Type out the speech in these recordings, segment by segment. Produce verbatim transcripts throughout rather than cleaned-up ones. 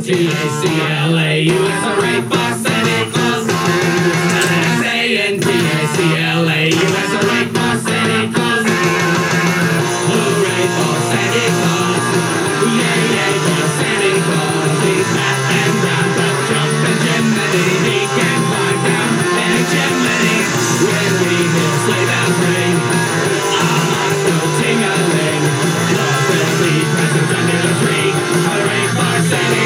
T A C L A U S, hooray for Santa Claus. S A N T A C L A U S, hooray for Santa Claus. Hooray for Santa Claus. Yay, yay for Santa Claus. He's fat and brown, but jumping Jiminy. He can climb down any chimney. When we hear sleigh bells ring, our hearts go ting-a-ling. Claus will leave presents under the tree. Hooray for Santa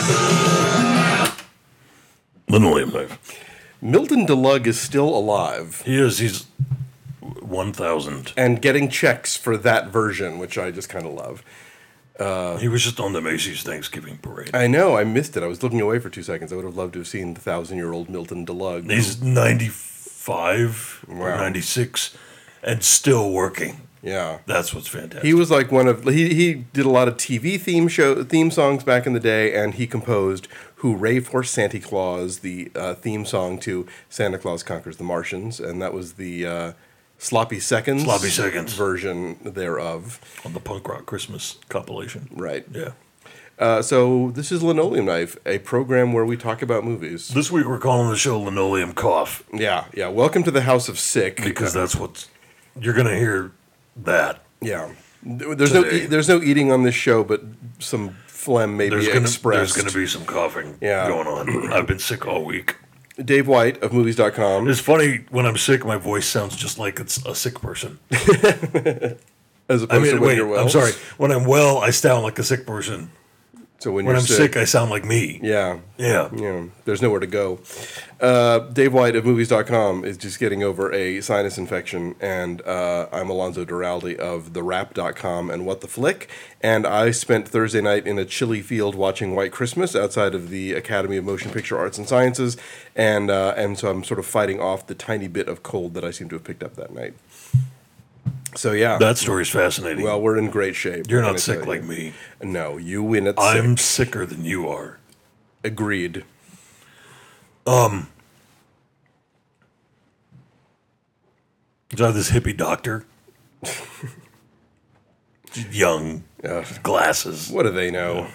Claus. Linoleum knife. Milton DeLugg is still alive. He is. He's one thousand. And getting checks for that version, which I just kind of love. Uh, he was just on the Macy's Thanksgiving parade. I know. I missed it. I was looking away for two seconds. I would have loved to have seen the thousand-year-old Milton DeLugg. He's ninety-five Wow. or ninety-six and still working. Yeah. That's what's fantastic. He was like one of he he did a lot of T V theme show theme songs back in the day, and he composed "Hooray for Santa Claus," the uh, theme song to Santa Claus Conquers the Martians, and that was the uh, Sloppy Seconds, Sloppy Seconds version thereof on the punk rock Christmas compilation. Right. Yeah. Uh, so this is Linoleum Knife, a program where we talk about movies. This week we're calling the show Linoleum Cough. Yeah, yeah. Welcome to the House of Sick. Because that's what you're going to hear. That yeah, there's today. no e- there's no eating on this show, but some phlegm may there's be gonna, expressed. There's going to be some coughing yeah. going on. I've been sick all week. Dave White of movies dot com. It's funny when I'm sick, my voice sounds just like it's a sick person. As opposed I mean, to when wait, you're well. I'm sorry. When I'm well, I sound like a sick person. So when, when you're I'm sick, I sound like me. Yeah. Yeah. Yeah. There's nowhere to go. Uh, Dave White of movies dot com is just getting over a sinus infection, and uh, I'm Alonzo Duralde of the rap dot com and What the Flick. And I spent Thursday night in a chilly field watching White Christmas outside of the Academy of Motion Picture Arts and Sciences, and uh, and so I'm sort of fighting off the tiny bit of cold that I seem to have picked up that night. So yeah, that story's fascinating. Well, we're in great shape. You're not sick like me. No, you win at I'm sick. sicker than you are. Agreed. Um, so this hippie doctor, young, uh, glasses. What do they know? Yeah.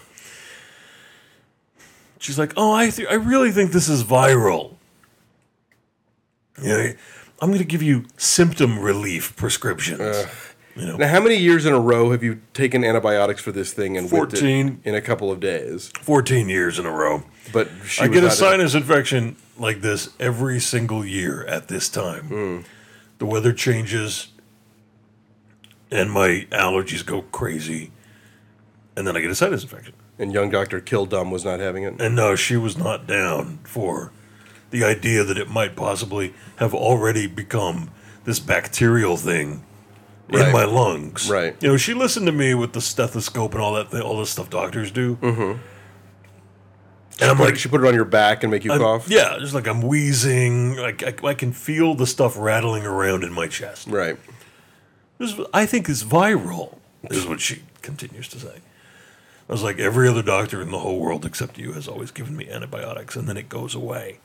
She's like, "Oh, I th- I really think this is viral. You know, I'm going to give you symptom relief prescriptions." Uh, you know. Now, how many years in a row have you taken antibiotics for this thing and whipped fourteen it in a couple of days? fourteen years in a row. But she I was get a not sinus infection like this every single year at this time. Mm. The weather changes, and my allergies go crazy, and then I get a sinus infection. And young Doctor Killdum was not having it? And no, she was not down for the idea that it might possibly have already become this bacterial thing right. in my lungs. Right. You know, she listened to me with the stethoscope and all that thing, all this stuff doctors do. Mm-hmm. And I'm put, like, she put it on your back and make you I'm, cough? Yeah, just like I'm wheezing. Like I, I can feel the stuff rattling around in my chest. Right. This, I think is viral, is what she continues to say. I was like, every other doctor in the whole world except you has always given me antibiotics, and then it goes away.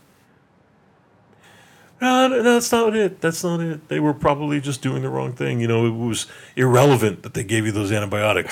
No, no, that's not it. That's not it. They were probably just doing the wrong thing. You know, it was irrelevant that they gave you those antibiotics.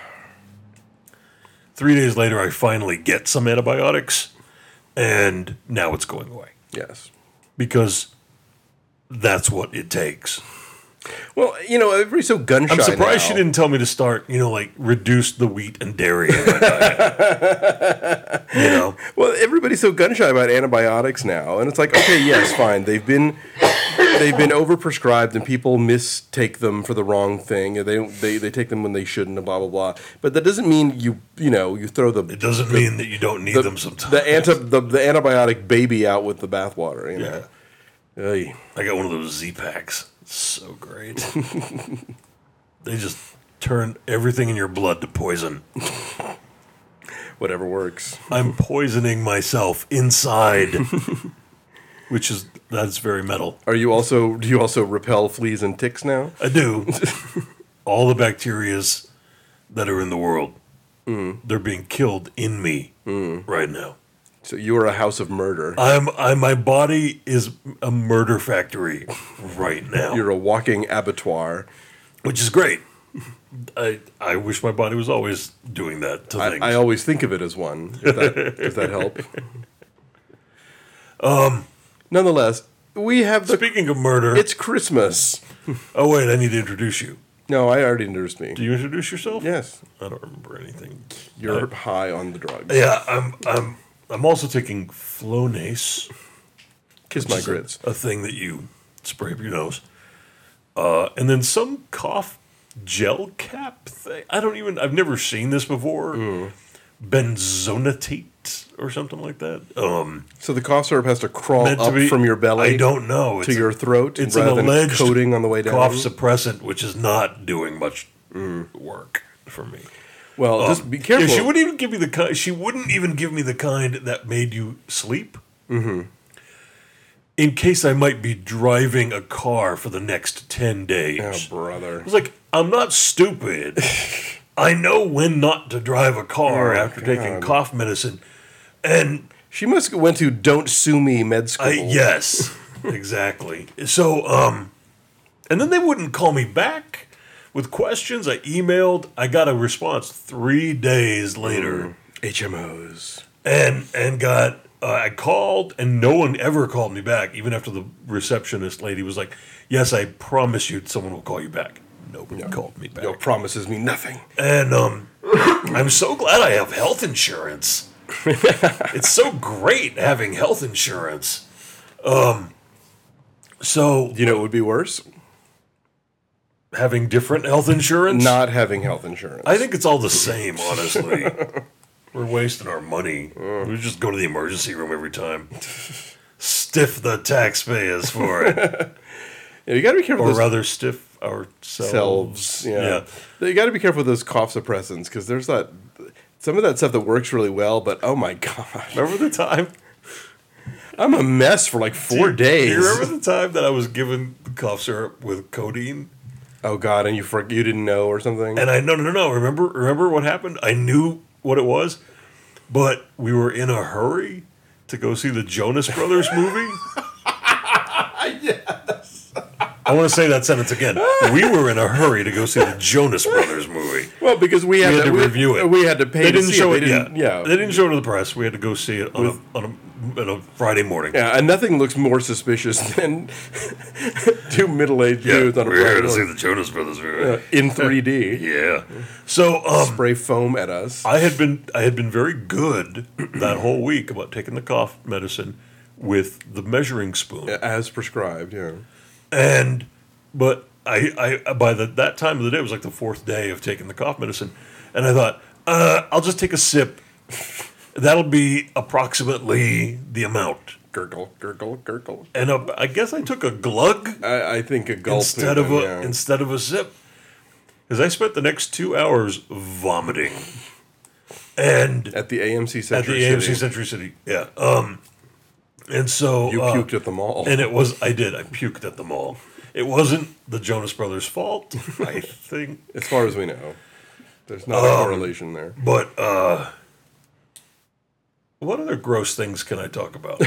Three days later, I finally get some antibiotics, and now it's going away. Yes. Because that's what it takes. Well, you know, everybody's so gun shy I'm surprised now. she didn't tell me to start, you know, like, reduce the wheat and dairy in my diet. You know? Well, everybody's so gun shy about antibiotics now, and it's like, okay, yes, fine. They've been they've been overprescribed, and people mistake them for the wrong thing. They they they take them when they shouldn't, and blah blah blah. But that doesn't mean you you know you throw the. It doesn't the, mean that you don't need the, them sometimes. The anti the, the antibiotic baby out with the bathwater. You know? Yeah. Oy. I got one of those Z-Packs. It's so great. They just turn everything in your blood to poison. Whatever works. I'm poisoning myself inside, which is that's very metal. Are you also? Do you also repel fleas and ticks now? I do. All the bacterias that are in the world, mm. they're being killed in me mm. right now. So you are a house of murder. I'm. I, my body is a murder factory right now. You're a walking abattoir, which is great. I I wish my body was always doing that to I, things. I always think of it as one. If that, does that help? Um. Nonetheless, we have the. Speaking of murder, It's Christmas. oh wait, I need to introduce you. No, I already introduced me. Do you introduce yourself? Yes, I don't remember anything. you're I- high on the drugs. yeah, I'm I'm I'm also taking Flonase. Kiss my which is a- grits. A, thing that you spray up your nose. Uh, and then some cough gel cap thing. I don't even. I've never seen this before. Mm. Benzonatate or something like that. Um, So the cough syrup has to crawl meant to up be from your belly. I don't know. to It's your throat It's rather an than alleged coating on the way down. cough suppressant, which is not doing much Mm. work for me. Well, just be careful. Yeah, she wouldn't even give me the kind. She wouldn't even give me the kind that made you sleep. Mm-hmm. In case I might be driving a car for the next ten days. Oh, brother. I was like, I'm not stupid. I know when not to drive a car Oh, after taking God. cough medicine, and She must have went to Don't Sue Me med school. I yes, exactly. So, um, and then they wouldn't call me back with questions. I emailed. I got a response three days later, H M Os. and and got. Uh, I called, and no one ever called me back. Even after the receptionist lady was like, "Yes, I promise you, someone will call you back." Nobody called me back, Your promises me nothing. and um, I'm so glad I have health insurance. It's so great having health insurance. Um, so You know what would be worse? having different health insurance? Not having health insurance. I think it's all the same, honestly. We're wasting our money. We just go to the emergency room every time. Stiff the taxpayers for it. Yeah, you got to be careful Or with those rather, stiff ourselves. selves. Yeah. You got to be careful with those cough suppressants because there's that some of that stuff that works really well, but oh my god, Remember the time? I'm a mess for like four Do days. you remember the time that I was given cough syrup with codeine? Oh god, and you for, you didn't know or something. And I no no no no. Remember remember what happened? I knew what it was, but we were in a hurry to go see the Jonas Brothers movie. Yes. I want to say that sentence again. We were in a hurry to go see the Jonas Brothers movie. well, because we had, We had to we, review it. We had to pay. They to didn't see show it. it, They yet. didn't- Yeah. They didn't show it to the press. We had to go see it on, a, on, a, on a Friday morning. Yeah, and nothing looks more suspicious than two middle-aged Yeah, dudes on a we're here Friday to see morning. the Jonas Brothers movie. Uh, in three D. Yeah. So um, Spray foam at us. I had been I had been very good that whole week about taking the cough medicine with the measuring spoon, As prescribed, yeah. and but I, I by the that time of the day it was like the fourth day of taking the cough medicine, and I thought uh, I'll just take a sip. That'll be approximately the amount. Gurgle, gurgle, gurgle. And uh, I guess I took a glug I, I think a gulp instead of a yeah. instead of a sip, because I spent the next two hours vomiting, and at the A M C at Century the A M C City. Century City, yeah. Um, and so You uh, puked at the mall. and it was I did I puked at the mall. It wasn't the Jonas Brothers' fault, I think, as far as we know, there's not Um, a correlation there. but uh, what other gross things can I talk about?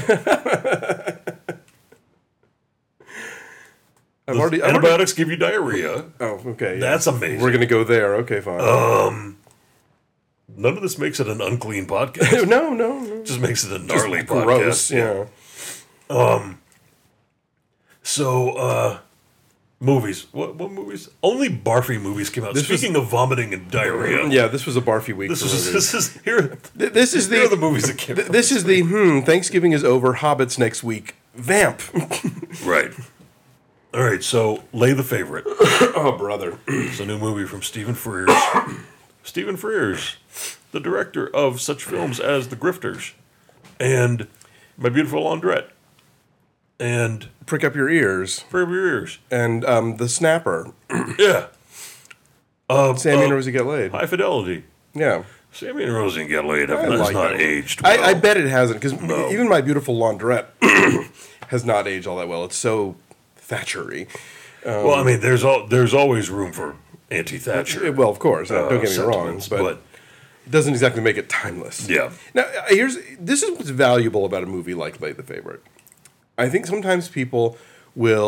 I've already. I've already Antibiotics give you diarrhea. oh, okay. yeah. That's amazing. We're gonna go there. Okay, fine. None of this makes it an unclean podcast. no, no, no. It just makes it a gnarly Gross. podcast. Yeah. So, uh, movies. What what movies? Only Barfy movies came out. This was- Speaking of vomiting and diarrhea, Yeah. This was a barfy week. this for was movies. this is here. Th- This is Here are the, the movies that came th- out. This is the hmm. Thanksgiving is over. Hobbits next week. Vamp. Right. All right. So, Lay the Favorite. oh, brother. It's a new movie from Stephen Frears. Stephen Frears, the director of such films as The Grifters and My Beautiful Laundrette and Prick up your ears. For Your Ears. And um, the Snapper. Yeah. Uh, Sammy and uh, Rosie get laid. High Fidelity. Yeah. Sammy and Rosie get laid. I That's like not that. aged well. I, I bet it hasn't because even My Beautiful Laundrette has not aged all that well. It's so Thatchery. Well, I mean, there's al- there's always room for anti-Thatcher. Uh, Well, of course. uh, don't get me wrong, sentiments, but, but it doesn't exactly make it timeless. yeah, Now, uh, here's this is what's valuable about a movie like Lay the Favorite. I think sometimes people will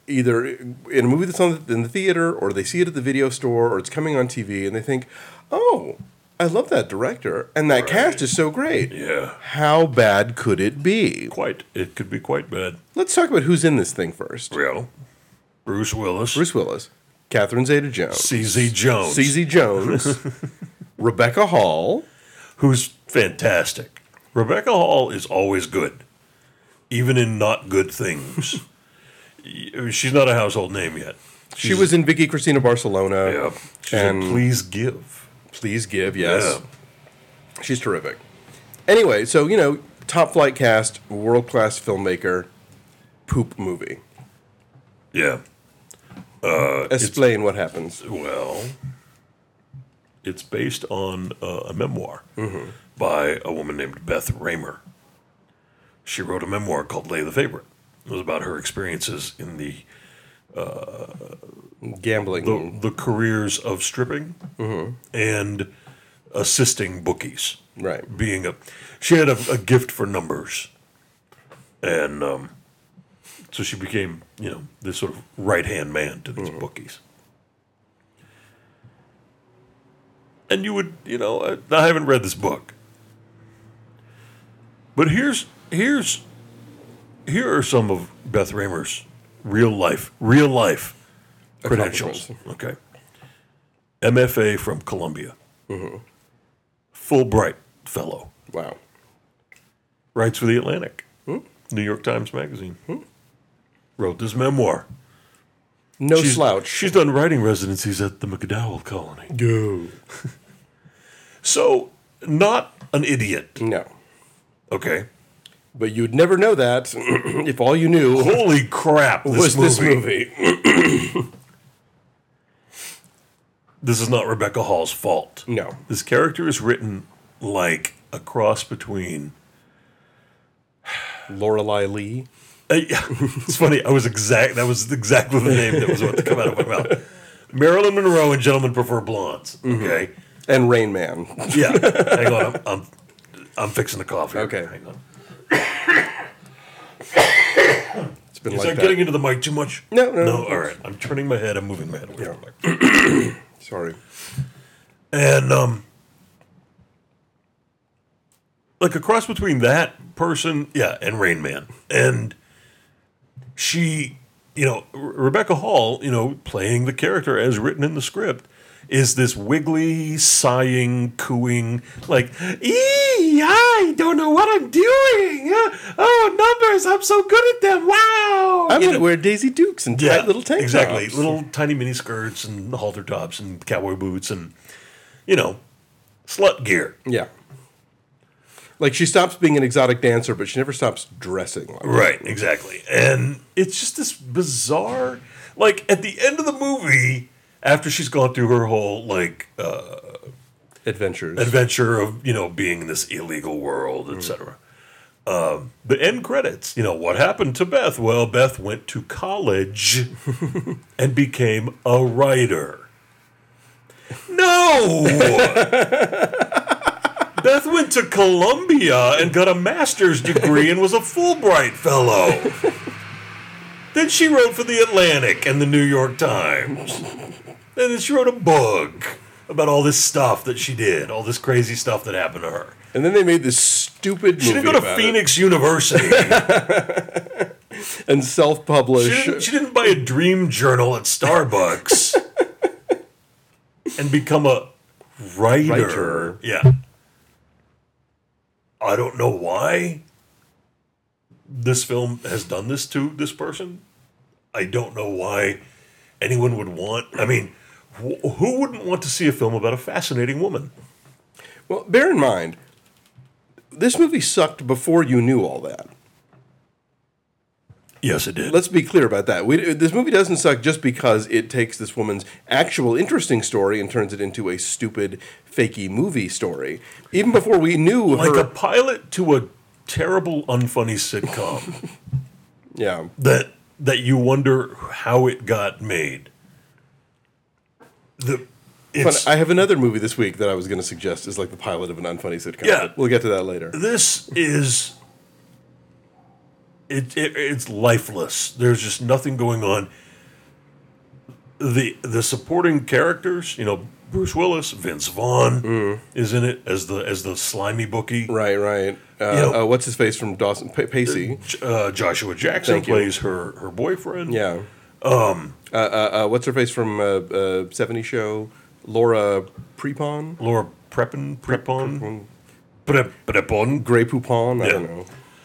either in a movie that's on the, in the theater, or they see it at the video store, or it's coming on T V, and they think, "Oh, I love that director, and that Right. cast is so great." Yeah. How bad could it be? Quite. It could be quite bad. Let's talk about who's in this thing first. Real. Bruce Willis. Bruce Willis, Catherine Zeta-Jones, C Z Jones. C Z Jones, Rebecca Hall. Who's fantastic. Rebecca Hall is always good, even in not good things. She's not a household name yet. She was in Vicky Cristina Barcelona. Yeah. She's And- in Please Give. Please Give, yes. She's terrific. Anyway, so, you know, top flight cast, world class filmmaker, poop movie. Yeah. Explain what happens. Well, it's based on uh, a memoir by a woman named Beth Raymer. She wrote a memoir called Lay the Favorite. It was about her experiences in the Gambling. the, the careers of stripping and assisting bookies. Right. Being a, she had a, a gift for numbers, and um, so she became, you know, this sort of right hand man to these bookies. And you would, you know, I, I haven't read this book, but here's here's here are some of Beth Raymer's real life real life credentials. Okay, M F A from Columbia, Fulbright fellow, Wow. writes for the Atlantic, New York Times Magazine, wrote this memoir. No She's, slouch. She's done writing residencies at the McDowell Colony. Go. So, not an idiot, No. okay? But you'd never know that if all you knew Holy crap, this was movie. this movie. This is not Rebecca Hall's fault. No. This character is written like a cross between... Lorelei Lee. Uh, yeah, it's funny, I was exact. That was exactly the name that was about to come out of my mouth. Marilyn Monroe and Gentlemen Prefer Blondes, okay? And Rain Man. Yeah, hang on, I'm, I'm, I'm fixing the coffee. Okay. Hang on. It's been Is like that that. getting into the mic too much? No, no, No, no. all right. I'm turning my head. I'm moving my head away Yeah. from the mic. Sorry. And, um, like a cross between that person, yeah, and Rain Man. And she, you know, Re- Rebecca Hall, you know, playing the character as written in the script, is this wiggly, sighing, cooing, like, ee, I don't know what I'm doing. Uh, oh, numbers, I'm so good at them. Wow. I'm You going to know, wear Daisy Dukes and tight little tank exactly. tops. Little tiny mini skirts and halter tops and cowboy boots and, you know, slut gear. Yeah. Like, she stops being an exotic dancer, but she never stops dressing like that. Right, exactly. And it's just this bizarre, like, at the end of the movie, after she's gone through her whole, like, uh, Adventures. adventure of, you know, being in this illegal world, et cetera. Um, the end credits, you know, what happened to Beth? Well, Beth went to college and became a writer. No! Beth went to Columbia and got a master's degree and was a Fulbright fellow. Then she wrote for the Atlantic and the New York Times. And then she wrote a book about all this stuff that she did, all this crazy stuff that happened to her. And then they made this stupid She movie didn't go to about Phoenix University. it and self-publish. She didn't, she didn't buy a dream journal at Starbucks and become a writer. Writer. Yeah. I don't know why this film has done this to this person. I don't know why anyone would want. I mean, wh- who wouldn't want to see a film about a fascinating woman? Well, bear in mind, this movie sucked before you knew all that. Yes, it did. Let's be clear about that. We, this movie doesn't suck just because it takes this woman's actual interesting story and turns it into a stupid, fakey movie story. Even before we knew like her... a pilot to a terrible, unfunny sitcom. yeah. that that you wonder how it got made. The Fun- it's, I have another movie this week that I was going to suggest is like the pilot of an unfunny sitcom. Yeah. but we'll get to that later. this is it, it it's lifeless. There's just nothing going on. The the supporting characters, you know, Bruce Willis, Vince Vaughn Mm. is in it as the as the slimy bookie. Right, right. Uh, You know- uh, what's his face from Dawson? Pa- Pacey. J- Uh, Joshua Jackson Thank you. plays her her boyfriend. Yeah. Um. Uh, uh, uh, what's her face from uh, uh, seventies show? Laura Prepon. Laura Prepon, Prepon, Pre- Prepon. Grey Poupon. I Yeah. don't know.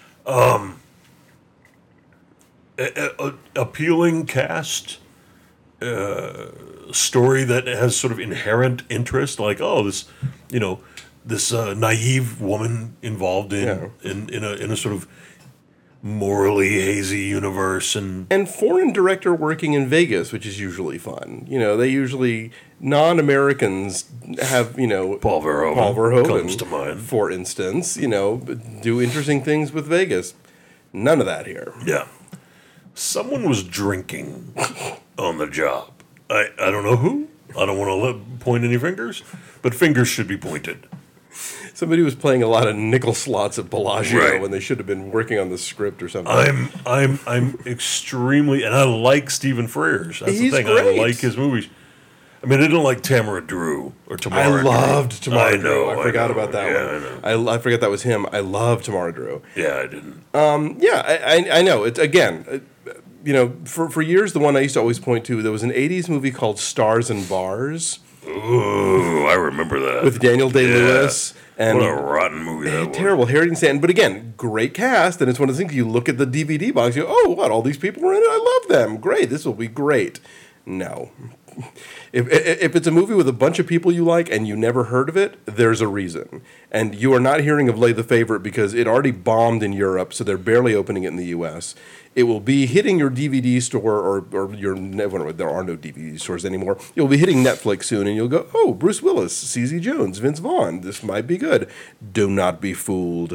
A- a- appealing cast, uh, story that has sort of inherent interest. Like, oh, this, you know, this uh, naive woman involved in, Yeah. in in a in a sort of morally hazy universe, and And foreign director working in Vegas, which is usually fun. You know, they usually non-Americans have, you know, Paul Verhoeven, Paul Verhoeven comes to mind. for instance, you know, do interesting things with Vegas. None of that here. Yeah. Someone was drinking on the job. I, I don't know who. I don't want to let, point any fingers, but fingers should be pointed. Somebody was playing a lot of nickel slots at Bellagio Right. when they should have been working on the script or something. I'm I'm I'm extremely, and I like Stephen Frears. That's He's the thing. great. I like his movies. I mean, I didn't like Tamara Drew or Tamara. I Drew. loved Tamara I Drew. know. I forgot know. about that yeah, one. I know. I, I forgot that was him. I love Tamara Drew. Yeah, I didn't. Yeah, I, I, I know. It's again, uh, you know, for for years the one I used to always point to. There was an eighties movie called Stars and Bars Ooh, I remember that. with Daniel Day Lewis and what a rotten movie that was. terrible Harry Dean Stanton. But again, great cast, and it's one of the things you look at the D V D box. You go, oh, what? All these people are in it. I love them. Great. This will be great. No. If, if it's a movie with a bunch of people you like and you never heard of it, there's a reason. And you are not hearing of Lay the Favorite because it already bombed in Europe, so they're barely opening it in the U S. It will be hitting your D V D store or, or your, well, there are no D V D stores anymore. You'll be hitting Netflix soon and you'll go, oh, Bruce Willis, C Z Jones, Vince Vaughn, this might be good. Do not be fooled.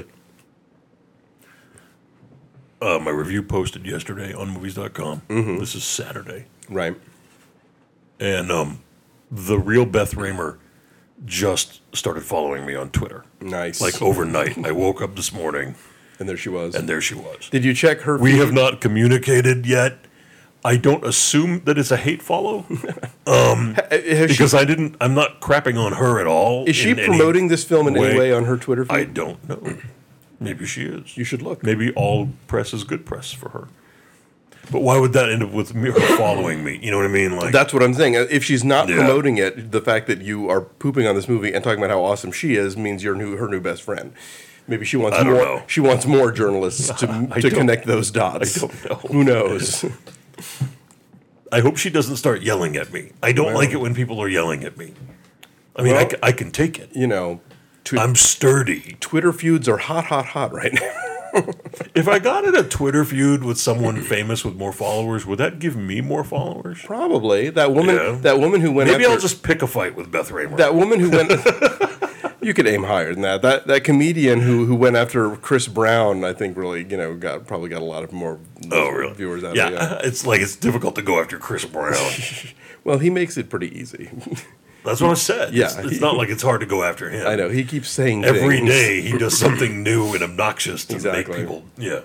Uh, my review posted yesterday on movies dot com. Mm-hmm. This is Saturday. Right. And um, the real Beth Raymer just started following me on Twitter. Nice. Like overnight. I woke up this morning, And there she was. and there she was. Did you check her We feed? have not communicated yet. I don't assume that it's a hate follow Has she- because I didn't. I'm not crapping on her at all. is she in any promoting this film in any way. way on her Twitter feed? I don't know. Maybe she is. You should look. Maybe all press is good press for her. But why would that end up with me, her following me? You know what I mean? Like, That's what I'm saying. If she's not Yeah. promoting it, the fact that you are pooping on this movie and talking about how awesome she is means you're new, her new best friend. Maybe she wants I don't more. know. She wants more journalists to, I to don't- connect those dots. I don't know. Who knows? I hope she doesn't start yelling at me. I don't like it when people are yelling at me. I mean, I, Well- c- I can take it. You know, tw- I'm sturdy. Twitter feuds are hot, hot, hot right now. If I got in a Twitter feud with someone famous with more followers, would that give me more followers? Probably that woman. Yeah. That woman who went. Maybe after, I'll just pick a fight with Beth Raymer. That woman who went. You could aim higher than that. That that comedian who who went after Chris Brown, I think, really, you know, got probably got a lot of more oh, really? viewers out yeah, of it. Yeah. it's like it's difficult to go after Chris Brown. Well, he makes it pretty easy. That's what I said. Yeah. It's, it's not like it's hard to go after him. I know he keeps saying Every things. day he does something new and obnoxious to Exactly. make people. Yeah.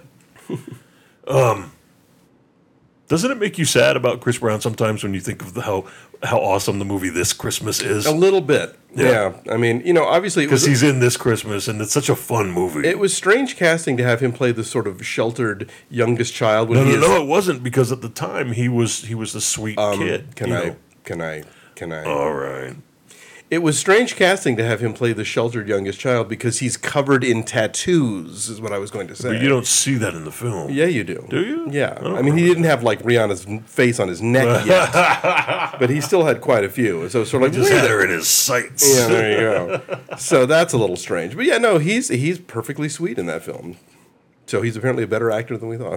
um, doesn't it make you sad about Chris Brown sometimes when you think of the, how how awesome the movie This Christmas is? A little bit. Yeah. Yeah. I mean, you know, obviously it Because was, he's in This Christmas and it's such a fun movie. it was strange casting to have him play the sort of sheltered youngest child when no, he no, is. no, it wasn't because at the time he was he was the sweet kid. Um, Can you I? know. Can I? Can I? All right. It was strange casting to have him play the sheltered youngest child because he's covered in tattoos, is what I was going to say. But you don't see that in the film. Yeah, you do. Do you? Yeah. I don't I mean, he didn't have like Rihanna's face on his neck yet, but he still had quite a few. So it's sort of like, Just wait had a- her in his sights. yeah, there you go. So that's a little strange. But yeah, no, he's he's perfectly sweet in that film. So he's apparently a better actor than we thought.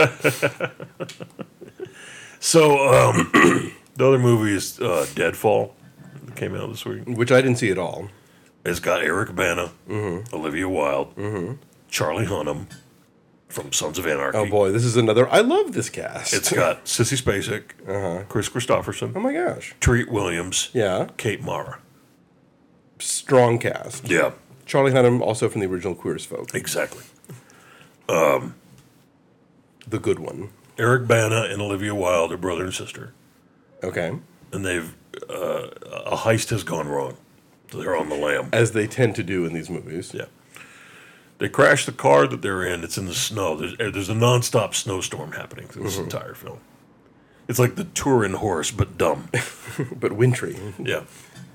So um, the other movie is uh, Deadfall. That came out this week. Which I didn't see at all. It's got Eric Bana, Mm-hmm. Olivia Wilde, Charlie Hunnam from Sons of Anarchy. Oh boy, this is another. I love this cast. It's got Sissy Spacek, Uh-huh. Chris Christopherson, Oh my gosh. Treat Williams, Yeah. Kate Mara. Strong cast. Yeah, Charlie Hunnam, also from the original Queer as Folk. exactly. Um, The good one. Eric Bana and Olivia Wilde are brother and sister, Okay. and they've uh, a heist has gone wrong. So they're on the lam. As they tend to do in these movies. Yeah. They crash the car that they're in. It's in the snow. There's, uh, there's a nonstop snowstorm happening through this entire film. It's like the Turin horse, but dumb. But wintry. Yeah.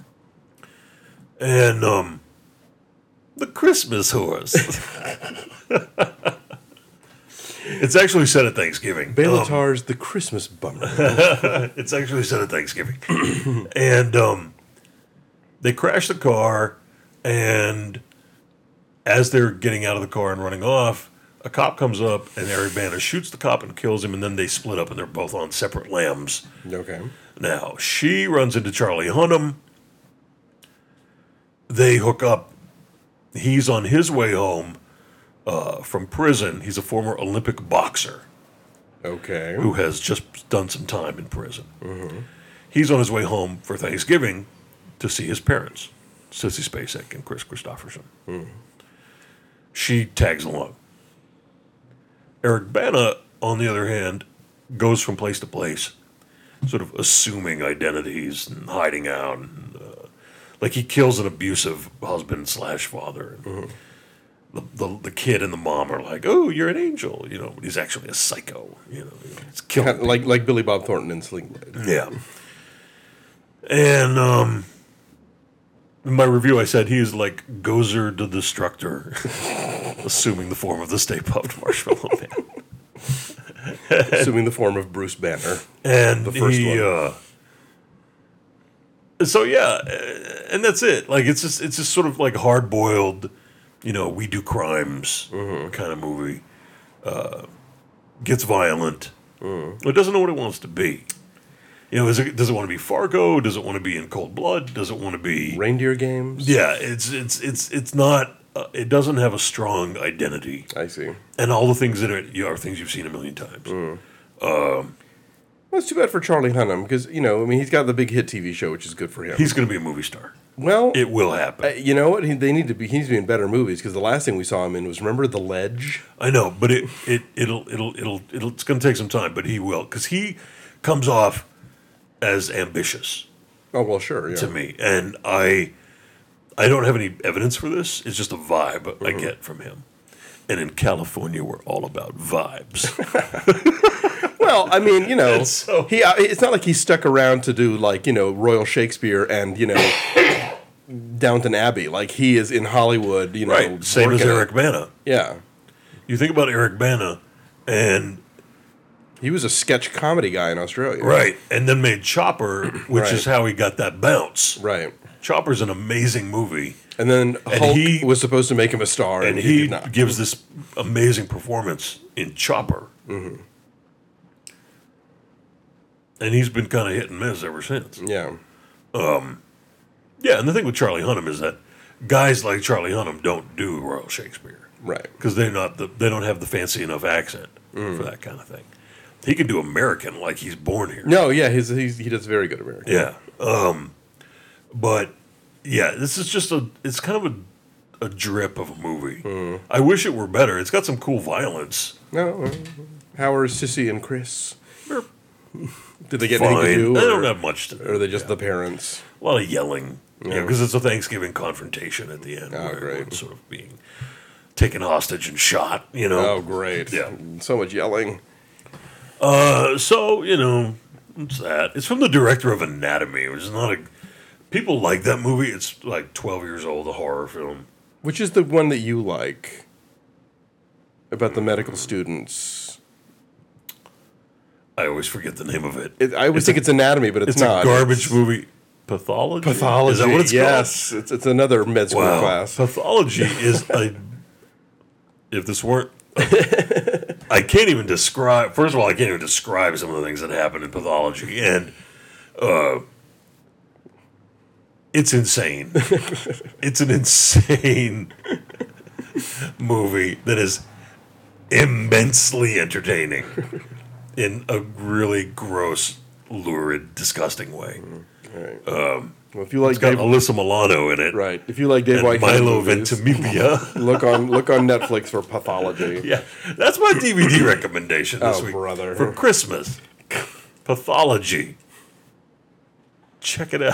And um, the Christmas horse. It's actually set at Thanksgiving. Bellatar's The Christmas Bummer. Um, it's actually set at Thanksgiving. And um, they crash the car, and as they're getting out of the car and running off, a cop comes up, and Eric Bana shoots the cop and kills him, and then they split up, and they're both on separate lambs. Okay. Now, she runs into Charlie Hunnam. They hook up. He's on his way home uh, from prison. He's a former Olympic boxer Okay. who has just done some time in prison. He's on his way home for Thanksgiving to see his parents, Sissy Spacek and Chris Christopherson. She tags along. Eric Bana, on the other hand, goes from place to place, sort of assuming identities and hiding out. And, uh, like he kills an abusive husband slash father. And the, the the kid and the mom are like, "Oh, you're an angel," you know. But he's actually a psycho. You know, he's killing Kind of like like Billy Bob Thornton in Sling Blade. yeah. And um, in my review, I said he is like Gozer the Destructor, assuming the form of the Stay Puft Marshmallow Man. Assuming the form of Bruce Banner. And The first he, one. Uh, so yeah, uh, and that's it. Like it's just it's just sort of like hard boiled, you know, we do crimes kind of movie. Uh, gets violent. It doesn't know what it wants to be. You know, is it, does it want to be Fargo? Does it want to be In Cold Blood? Does it want to be Reindeer Games? Yeah, it's it's it's it's not. Uh, it doesn't have a strong identity, I see. and all the things in it are things you've seen a million times. Well, it's too bad for Charlie Hunnam because, you know, I mean, he's got the big hit T V show, which is good for him. He's going to be a movie star. well, It will happen. uh, you know what? He, they need to be. He needs to be in better movies because the last thing we saw him in was, remember The Ledge? I know, but it it it'll it'll it'll, it'll it's going to take some time, but he will because he comes off as ambitious Oh, well, sure. Yeah. to me, and I I don't have any evidence for this. It's just a vibe I get from him. And in California, we're all about vibes. Well, I mean, you know, And so- he. uh, It's not like he stuck around to do like, you know, Royal Shakespeare and, you know, Downton Abbey. Like he is in Hollywood. You know, Right, same as working it. Eric Bana. Yeah, You think about Eric Bana, and he was a sketch comedy guy in Australia. right, and then made Chopper, which Right. is how he got that bounce. Right. Chopper's an amazing movie, And then And Hulk he- was supposed to make him a star, and, and he, he did not. gives this amazing performance in Chopper. Mm-hmm. And he's been kind of hit and miss ever since. Yeah. Yeah, and the thing with Charlie Hunnam is that guys like Charlie Hunnam don't do Royal Shakespeare Right. because they're not the, they don't have the fancy enough accent for that kind of thing. He can do American like he's born here. No, yeah, he's, he's he does very good American. Yeah. Um, but yeah, this is just a it's kind of a, a drip of a movie. I wish it were better. It's got some cool violence. No, uh, how are Sissy and Chris? They're Did they get fine. anything to do? They or, don't have much to do. or are they just the parents? A lot of yelling. Yeah, Yeah. because it's a Thanksgiving confrontation at the end. Oh, where great. everyone's sort of being taken hostage and shot, you know. Oh, great. Yeah. So much yelling. Uh, so, you know, it's that. It's from the director of Anatomy, which is not a... People like that movie. It's like twelve years old, a horror film. Which is the one that you like? About the medical students. I always forget the name of it. It, I always It's think a- it's anatomy, but it's, It's not. a garbage It's movie. Pathology? pathology. Is that what it's yes. It's, it's another med school called? Wow. class. Pathology is a... If this weren't... I can't even describe... First of all, I can't even describe some of the things that happen in pathology. And... Uh, it's insane. It's an insane movie that is immensely entertaining in a really gross, lurid, disgusting way. Right. Um, Well, if you like It's got Dave, Alyssa Milano in it. right? If you like Dave And White, Milo movies, Ventimiglia. look on look on Netflix for Pathology. Yeah, that's my D V D recommendation this Oh, week. brother. For Christmas. Pathology. Check it out.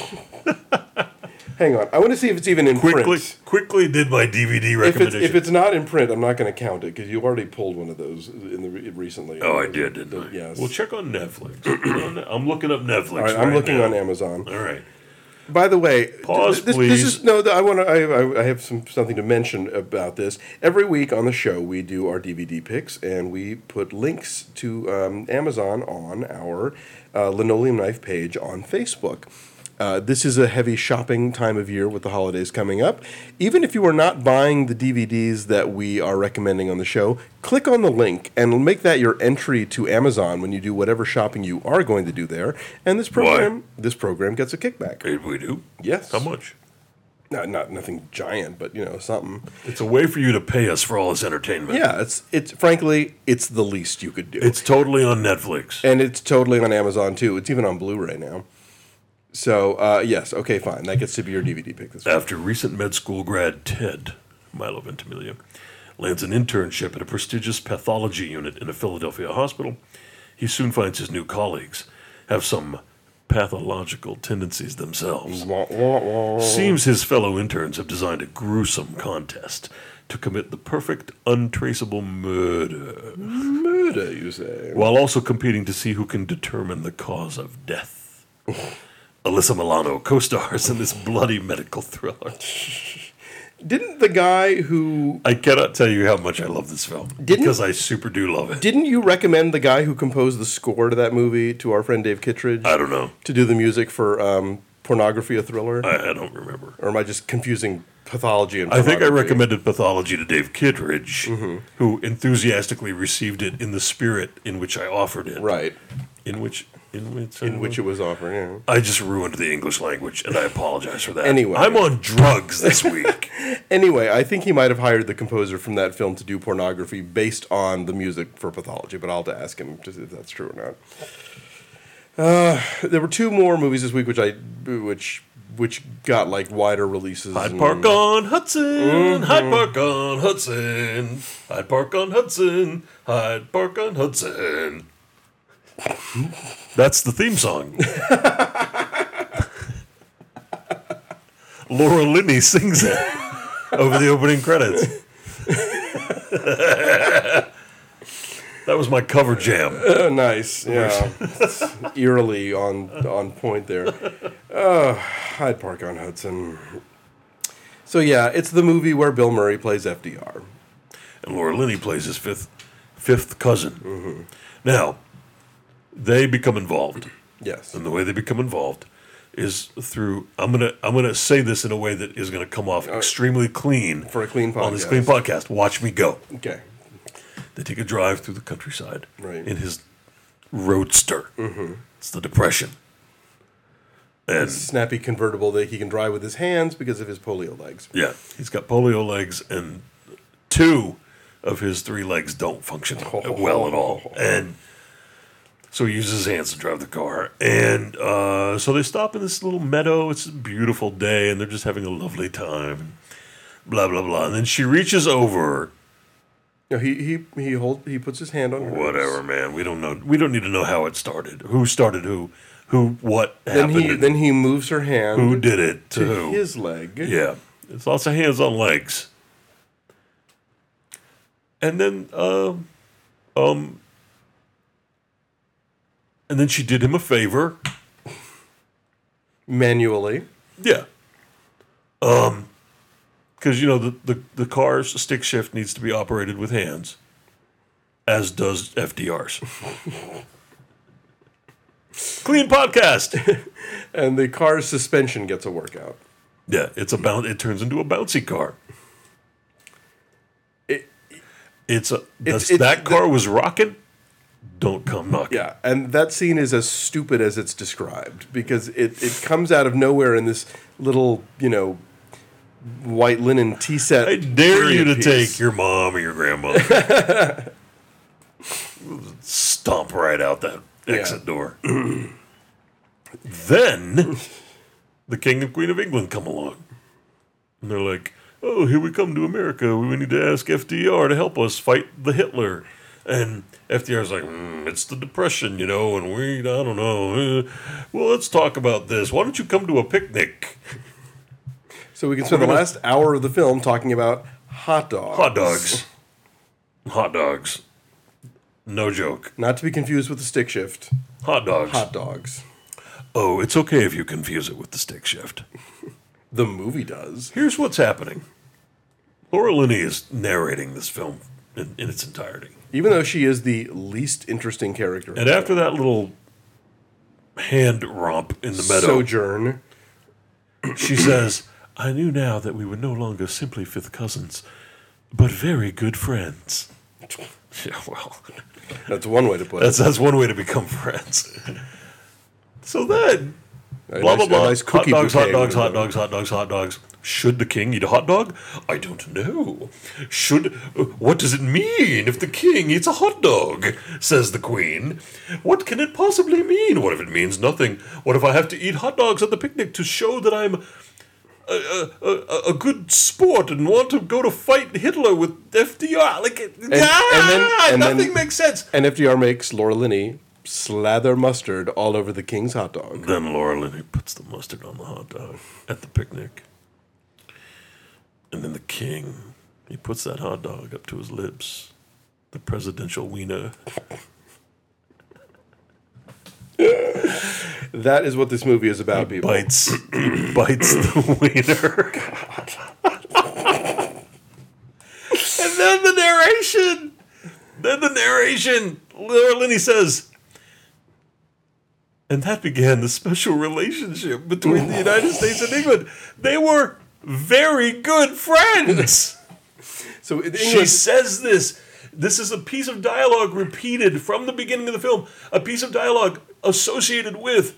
Hang on, I want to see if it's even in Quickly, print. quickly did my D V D If it's recommendation. if it's not in print, I'm not going to count it because you already pulled one of those in the re- recently. oh, I did, didn't I? Yes. Well, check on Netflix. I'm looking up Netflix. All right, I'm right looking now. on Amazon. All right. By the way, Pause, this, please. This is no. I want to. I, I, I have some something to mention about this. Every week on the show, we do our D V D picks, and we put links to um, Amazon on our uh, Linoleum Knife page on Facebook. Uh, this is a heavy shopping time of year with the holidays coming up. Even if you are not buying the D V Ds that we are recommending on the show, click on the link and make that your entry to Amazon when you do whatever shopping you are going to do there. And this program, this program gets a kickback. Hey, we do? Yes. How much? Not, not nothing giant, but you know something. It's a way for you to pay us for all this entertainment. Yeah, it's it's frankly it's the least you could do. It's totally on Netflix. and it's totally on Amazon too. It's even on Blu-ray now. So uh, yes, okay, fine. That gets to be your D V D pick this week. After recent med school grad Ted, Milo Ventimiglia, lands an internship at a prestigious pathology unit in a Philadelphia hospital, he soon finds his new colleagues have some pathological tendencies themselves. Wah, wah, wah. Seems his fellow interns have designed a gruesome contest to commit the perfect, untraceable murder, Murder, you say? while also competing to see who can determine the cause of death. Alyssa Milano co-stars in this bloody medical thriller. Didn't the guy who I cannot tell you how much I love this film Didn't- because I super do love it. didn't you recommend the guy who composed the score to that movie to our friend Dave Kittredge I don't know. to do the music for um, Pornography, a Thriller? I, I don't remember. or am I just confusing pathology and I think I pornography? recommended Pathology to Dave Kittredge, Mm-hmm. who enthusiastically received it in the spirit in which I offered it. Right, In which, in which, in which it was offered. Yeah. I just ruined the English language, and I apologize for that. Anyway. I'm on drugs this week. Anyway, I think he might have hired the composer from that film to do Pornography based on the music for Pathology, but I'll have to ask him to see if that's true or not. Uh, there were two more movies this week which I which which got like wider releases. Hyde and- Park on Hudson, Mm-hmm. Hyde Park on Hudson, Hyde Park on Hudson, Hyde Park on Hudson. That's the theme song. Laura Linney sings it over the opening credits. That was my cover jam. Oh, nice, yeah, It's eerily on on point there. Oh, Hyde Park on Hudson. So yeah, it's the movie where Bill Murray plays F D R. And Laura Linney plays his fifth fifth cousin. Now, they become involved. Yes. And the way they become involved is through I'm gonna I'm gonna say this in a way that is gonna come off extremely clean For a clean on this podcast. clean podcast. Watch me go. Okay. They take a drive through the countryside Right. in his roadster. It's the Depression. And Snappy convertible that he can drive with his hands because of his polio legs. yeah, he's got polio legs, and two of his three legs don't function well at all. And so he uses his hands to drive the car. And uh, so they stop in this little meadow. It's a beautiful day, and they're just having a lovely time. Blah, blah, blah. And then she reaches over. No, he he he hold he puts his hand on hers. Whatever, man. We don't know. We don't need to know how it started. Who started who? Who? What Then happened? he and then he moves her hand who did it to, to who? his leg. Yeah, it's lots of hands on legs. And then, um, um, and then she did him a favor. Manually. Yeah. Um, because you know the, the the car's stick shift needs to be operated with hands, as does F D R's. Clean podcast. And the car's suspension gets a workout. Yeah, it's a bounce. It turns into a bouncy car. It, It's a that's, it's- that car was rocking. Don't come knocking. yeah, and that scene is as stupid as it's described because it, it comes out of nowhere in this little, you know, white linen tea set. I dare you to period take piece. your mom or your grandmother. Stomp right out that exit door. Then the King and Queen of England come along. And they're like, oh, here we come to America. We need to ask F D R to help us fight the Hitler. And F D R's like, mm, it's the Depression, you know, and we, I don't know. Uh, well, let's talk about this. Why don't you come to a picnic? So we can spend the last hour of the film talking about hot dogs. Hot dogs. Hot dogs. No joke. Not to be confused with the stick shift. Hot dogs. Hot dogs. Oh, it's okay if you confuse it with the stick shift. The movie does. Here's what's happening. Laura Linney is narrating this film in, in its entirety. Even though she is the least interesting character. And after that little hand romp in the meadow, Sojourn, she says, I knew now that we were no longer simply fifth cousins, but very good friends. Yeah, well, that's one way to put that's it. that's one way to become friends. So then, A blah, nice- blah, a blah. nice hot cookie dogs, hot bouquet dogs, with hot them. dogs, hot dogs, hot dogs. Should the king eat a hot dog? I don't know. Should. What does it mean if the king eats a hot dog? Says the queen. What can it possibly mean? What if it means nothing? What if I have to eat hot dogs at the picnic to show that I'm a, a, a, a good sport and want to go to fight Hitler with F D R? Like, and, ah, and then- and nothing then- makes sense. And F D R makes Laura Linney slather mustard all over the king's hot dog. Then Laura Linney puts the mustard on the hot dog at the picnic. And then the king, he puts that hot dog up to his lips. The presidential wiener. That is what this movie is about, people. Bites, he bites the wiener. And then the narration. Then the narration. Laura Linney says, and that began the special relationship between the United States and England. They were very good friends. So in She England, says this. This is a piece of dialogue repeated from the beginning of the film. A piece of dialogue associated with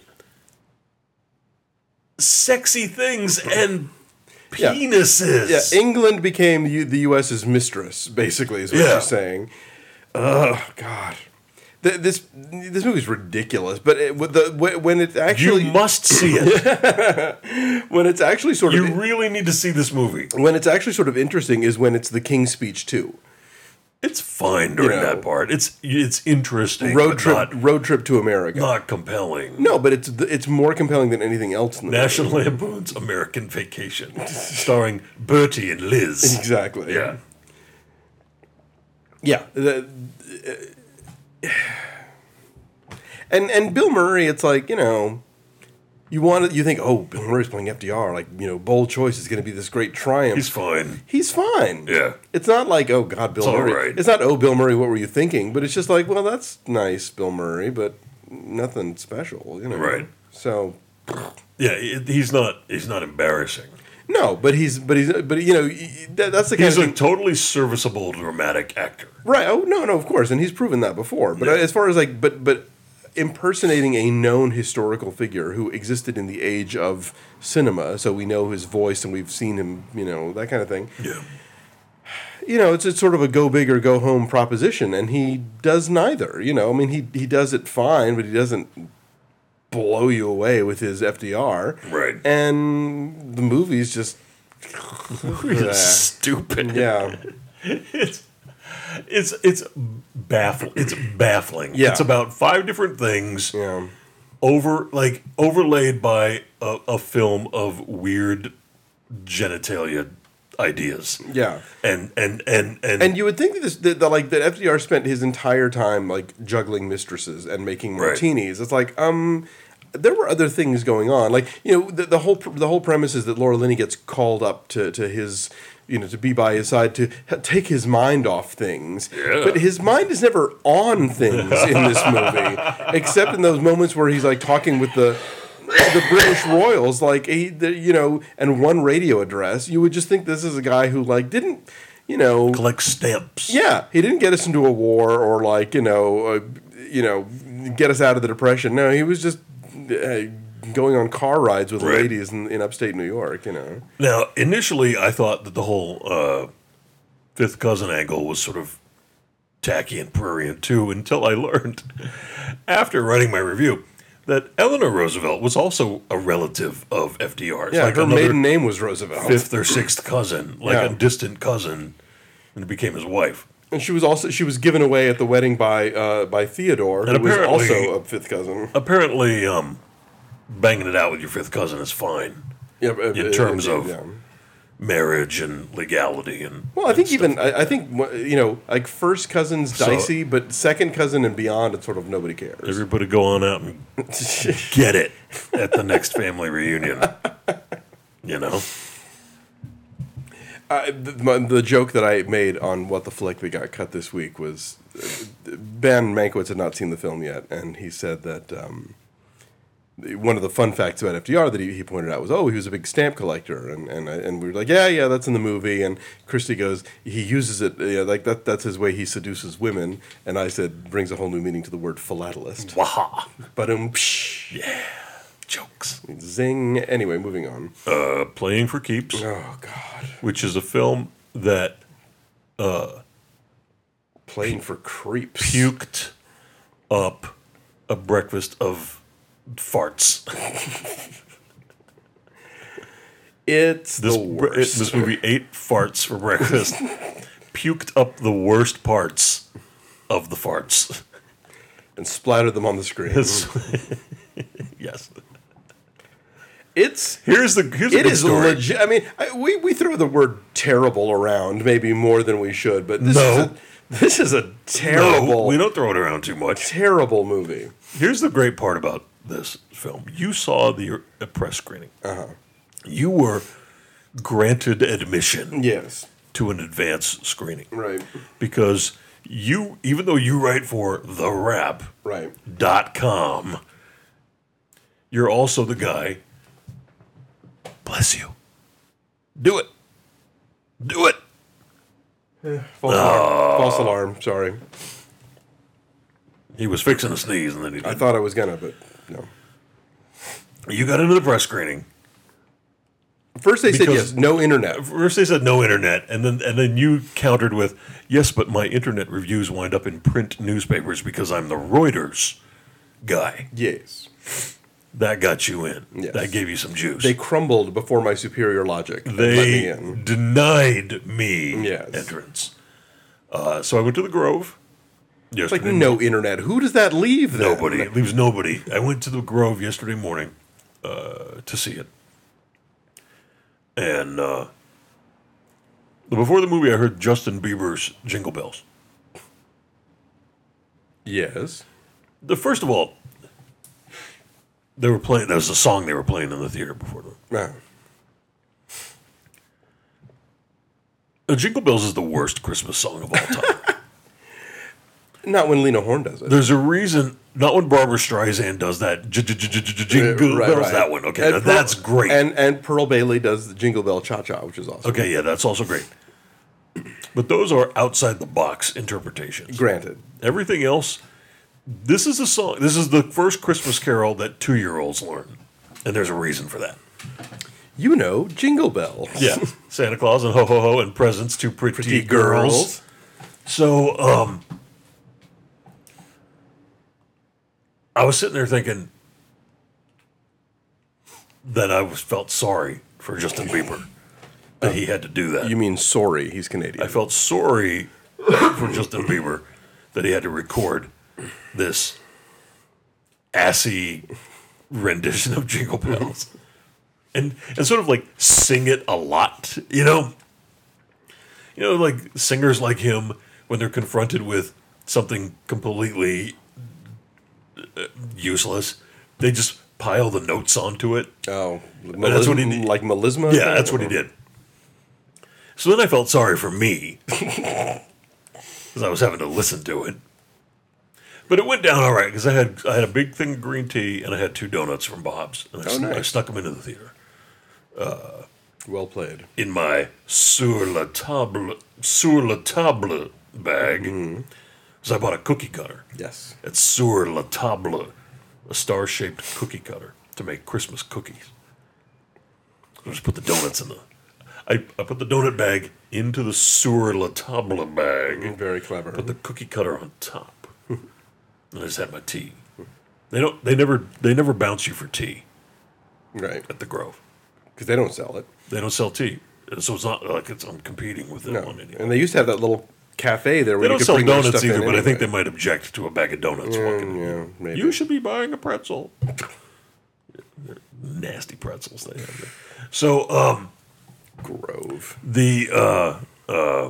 sexy things and Yeah. penises. yeah, England became the, the US's mistress, basically, is what Yeah. she's saying. Oh, God. Th- This this movie's ridiculous, but it, with the when when it's actually You must see it. when it's actually sort You of really need to see this movie. when it's actually sort of interesting is when it's the King's Speech too. It's fine during You know, that part. It's it's interesting, Road but trip, not, road trip to America. not compelling. No, but it's it's more compelling than anything else in the National movie. Lampoon's American Vacation, starring Bertie and Liz. Exactly. Yeah. Yeah. The- uh, and and Bill Murray, it's like, you know, you want to, you think, oh, Bill Murray's playing F D R, like, you know, bold choice is going to be this great triumph. He's fine. He's fine. Yeah. It's not like, oh God, Bill It's all Murray. right. It's not, oh, Bill Murray, what were you thinking? But it's just like, well, that's nice, Bill Murray, but nothing special, you know. Right. So Yeah, it- he's not. He's not embarrassing. no, but he's but he's but you know y- that, that's the kind He's of a thing. totally serviceable dramatic actor. Right. Oh no, no, of course, and he's proven that before. But Yeah. as far as like, but but impersonating a known historical figure who existed in the age of cinema, so we know his voice and we've seen him, you know, that kind of thing. Yeah. You know, it's it's sort of a go big or go home proposition, and he does neither. You know, I mean, he he does it fine, but he doesn't blow you away with his F D R. Right. And the movie's just It's stupid. yeah. It's it's it's baffling. It's baffling. Yeah. It's about five different things Yeah. over like overlaid by a, a film of weird genitalia ideas. Yeah. And and and and, And you would think that this that, that like that F D R spent his entire time like juggling mistresses and making Right. martinis. It's like um there were other things going on. Like, you know, the, the whole pr- the whole premise is that Laura Linney gets called up to to his you know to be by his side to ha- take his mind off things. Yeah. But his mind is never on things in this movie except in those moments where he's like talking with the the British royals, like he, the, you know, and one radio address. You would just think this is a guy who like didn't, you know, collect stamps. yeah, he didn't get us into a war or like you know, uh, you know, get us out of the depression. No, he was just uh, going on car rides with Right. ladies in, in upstate New York. You know, Now, initially, I thought that the whole uh, fifth cousin angle was sort of tacky and prurient too, until I learned after writing my review that Eleanor Roosevelt was also a relative of F D R's. Yeah, like her another maiden name was Roosevelt. fifth or sixth cousin, like Yeah. a distant cousin, and it became his wife. And she was also she was given away at the wedding by uh, by Theodore, who And was apparently- also a fifth cousin. Apparently, um, banging it out with your fifth cousin is fine. Yeah, uh, In uh, terms indeed, of yeah. marriage and legality and Well, I think even I, I think you know, like first cousin's So- dicey, but second cousin and beyond, it's sort of nobody cares. everybody go on out and get it at the next family reunion. You know, Uh, the, my, the joke that I made on What the Flick that got cut this week was uh, Ben Mankiewicz had not seen the film yet, and he said that um, one of the fun facts about F D R that he, he pointed out was, oh, he was a big stamp collector, and and, I, and we were like, yeah, yeah, that's in the movie, and Christy goes, he uses it, you know, like that that's his way he seduces women, and I said, brings a whole new meaning to the word philatelist. waha, But um, psh, jokes. zing. Anyway, moving on. Uh, Playing for Keeps, Oh God, which is a film that playing for creeps. puked up a breakfast of farts. It's This the bre- it- worst. this movie ate farts for breakfast, puked up the worst parts of the farts. and splattered them on the screen. Yes. It's Here's the here's a it good is story. legit. I mean, I, we we throw the word terrible around maybe more than we should, but this No. is a, this is a No, terrible, we don't throw it around too much. terrible movie. Here's the great part about this film. You saw the uh, press screening. Uh-huh. You were granted admission Yes, to an advance screening right, because you, even though you write for the rap right. dot com, you're also the guy. Bless you. Do it. Do it. False alarm. False alarm. Sorry, He was fixing to sneeze and then he I did. thought I was gonna, but no. You got into the press screening. First they said Because- yes, no internet. First they said no internet, and then and then you countered with, yes, but my internet reviews wind up in print newspapers because I'm the Reuters guy. Yes, That got you in. Yes. That gave you some juice. they crumbled before my superior logic. and let me They in. denied me Yes. entrance. Uh, so I went to the Grove. Like Yesterday no internet. Who does that leave? Then? Nobody. It leaves nobody. I went to the Grove yesterday morning uh, to see it. And uh, before the movie, I heard Justin Bieber's Jingle Bells. Yes. The first of all, they were playing. That was the song they were playing in the theater before the. Ah. Uh, Jingle Bells is the worst Christmas song of all time. Not when Lena Horne does it. There's a reason. Not when Barbara Streisand does that. j- j- j- j- j- Jingle Right, Bells. right. That one. Okay, And now Pearl- that's great. And and Pearl Bailey does the Jingle Bell Cha Cha, which is awesome. Okay, yeah, that's also great. But those are outside the box interpretations. Granted. Everything else, this is a song. This is the first Christmas carol that two year olds learn. And there's a reason for that. You know, Jingle Bells. Yeah. Santa Claus and ho ho ho and presents to pretty, Pretty girls. girls. So, um, I was sitting there thinking that I was felt sorry for Justin Bieber that he had to do that. You mean sorry, he's Canadian. I felt sorry for Justin Bieber that he had to record this assy rendition of Jingle Bells and and sort of like sing it a lot, you know. You know, like singers like him when they're confronted with something completely uh, useless, they just pile the notes onto it. Oh, that's what he did. like melisma? Yeah, that's what he did. So then I felt sorry for me because I was having to listen to it. But it went down all right because I had I had a big thing of green tea and I had two donuts from Bob's and I, Oh, sn- I nice. snuck them into the theater Well played. in my sur la table sur la table bag. Mm-hmm. So I bought a cookie cutter. Yes. It's sur la table, a star-shaped cookie cutter to make Christmas cookies. I just put the donuts in the. I, I put the donut bag into the sur la table bag. Very clever. Put the cookie cutter on top. And I just had my tea. They don't. They never. They never bounce you for tea Right. at the Grove. Because they don't sell it. They don't sell tea, so it's not like it's I'm competing with them No. on anymore. And they used to have that little cafe there where They you don't could sell bring their donuts stuff either, in but I think they anyway. might object to a bag of donuts walking in. Yeah, maybe. You should be buying a pretzel. Nasty pretzels they have there. So um, Grove. the uh, uh,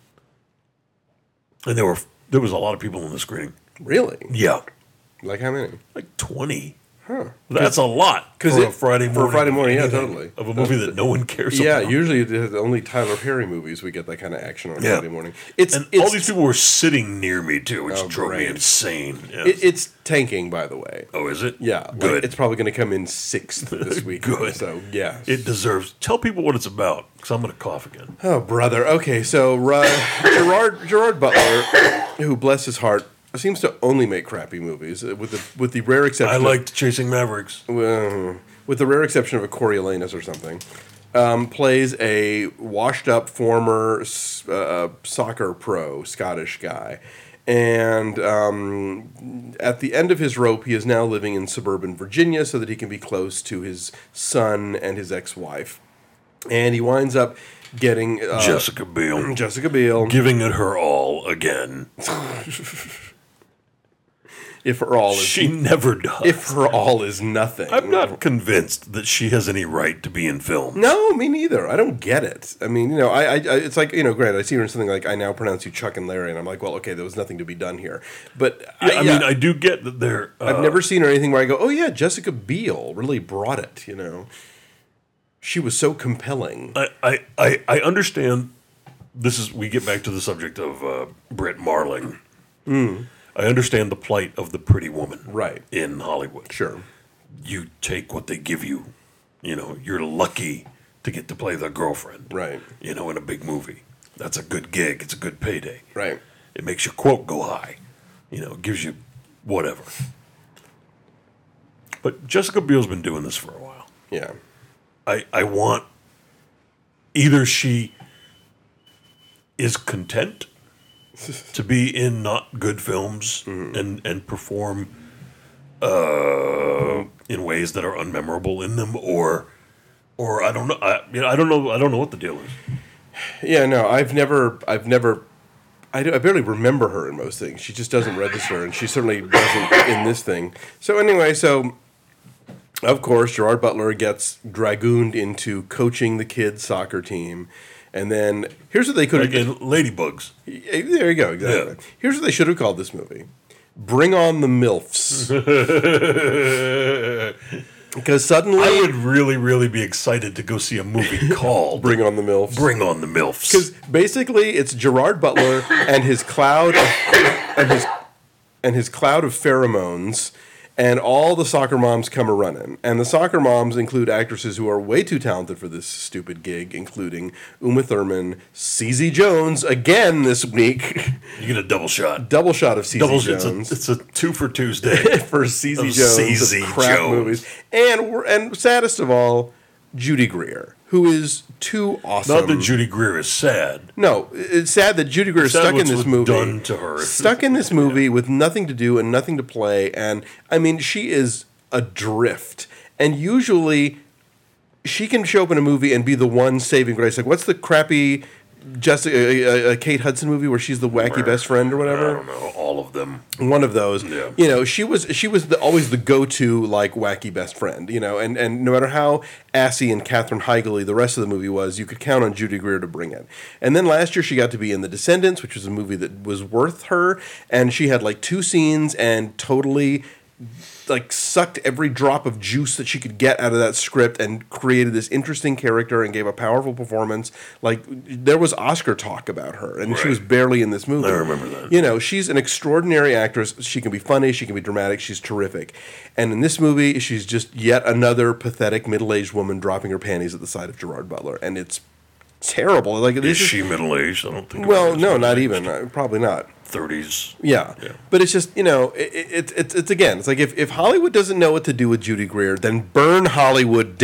and there were there was a lot of people in the screening. Really? Yeah, Like how many? like twenty. Huh. That's a lot 'cause for it- a Friday for a morning. Friday of morning, yeah, anything, totally. of a movie that no one cares Yeah, about. usually it's only Tyler Perry movies we get that kind of action on Yeah. Friday morning. It's And it's, all these people were sitting near me too, which Oh, drove me great. insane. Yeah. it, it's tanking, by the way. oh, is it? Yeah, like, good. it's probably going to come in sixth this week. Good. So yeah. It deserves. Tell people what it's about, because I'm going to cough again. Oh, brother. Okay, so uh, Gerard Gerard Butler, who bless his heart, seems to only make crappy movies, uh, with the with the rare exception. I of- liked Chasing Mavericks. uh, with the rare exception of a Coriolanus or something, um, plays a washed-up former s- uh, soccer pro, Scottish guy. And um, at the end of his rope, he is now living in suburban Virginia so that he can be close to his son and his ex-wife. And he winds up getting uh, Jessica Biel. Jessica Biel. Giving it her all again. If her all is She never does. if her all is nothing. I'm not convinced that she has any right to be in film. No, me neither. I don't get it. I mean, you know, I, I, I it's like, you know, granted, I see her in something like "I now pronounce you Chuck and Larry," and I'm like, well, okay, there was nothing to be done here. But Yeah, I, I, mean, yeah, I do get that they're. Uh, I've never seen her anything where I go, oh yeah, Jessica Biel really brought it. You know, she was so compelling. I, I, I, I understand. This is we get back to the subject of uh, Britt Marling. I understand the plight of the pretty woman, Right. in Hollywood. Sure. You take what they give you. You know, you're lucky to get to play the girlfriend. Right. You know, in a big movie. That's a good gig. It's a good payday. Right. It makes your quote go high. You know, it gives you whatever. But Jessica Biel's been doing this for a while. Yeah. I, I want either she is content to be in not good films and, and perform uh, in ways that are unmemorable in them, or or I don't know. I, you know, I don't know. I don't know what the deal is. Yeah. No, I've never. I've never. I, do- I barely remember her in most things. She just doesn't register, and she certainly doesn't in this thing. So anyway, so of course Gerard Butler gets dragooned into coaching the kids' soccer team, and then here's what they could have. Again, ladybugs. There you go. Exactly. Yeah. Here's what they should have called this movie: "Bring on the MILFs," because suddenly, I would really, really be excited to go see a movie called "Bring on the MILFs." Bring on the MILFs. Because basically, it's Gerard Butler and his cloud of, and his and his cloud of pheromones, and all the soccer moms come a running. And the soccer moms include actresses who are way too talented for this stupid gig, including Uma Thurman, C Z Jones again this week. You get a double shot. Double shot of C Z Double shot. It's a, Jones. it's a two for Tuesday. For C Z Of Jones, C Z of crap Jones. movies, and we're, and saddest of all, Judy Greer, who is too awesome. Not that Judy Greer is sad. No, it's sad that Judy Greer is sad stuck in what's this was movie. done to her. Stuck in this movie with nothing to do and nothing to play, and I mean, she is adrift. And usually, she can show up in a movie and be the one saving grace. Like, what's the crappy Jessica, uh, uh, Kate Hudson movie where she's the wacky best friend or I whatever? don't know. All of them. One of those. Yeah. You know, she was she was the, always the go-to like wacky best friend. You know, and and no matter how assy and Katherine Heigl the rest of the movie was, you could count on Judy Greer to bring it. And then last year she got to be in The Descendants, which was a movie that was worth her, and she had like two scenes and totally like sucked every drop of juice that she could get out of that script and created this interesting character and gave a powerful performance. Like there was Oscar talk about her, and she Right. was barely in this movie. I remember that. You know, she's an extraordinary actress. She can be funny, she can be dramatic, she's terrific. And in this movie, she's just yet another pathetic middle-aged woman dropping her panties at the side of Gerard Butler, and it's terrible. Like Is this is, she middle aged? I don't think. well, no, not even. Uh, probably not. Thirties. Yeah. Yeah. But it's just, you know, it, it, it's it's again, it's like if, if Hollywood doesn't know what to do with Judy Greer, then burn Hollywood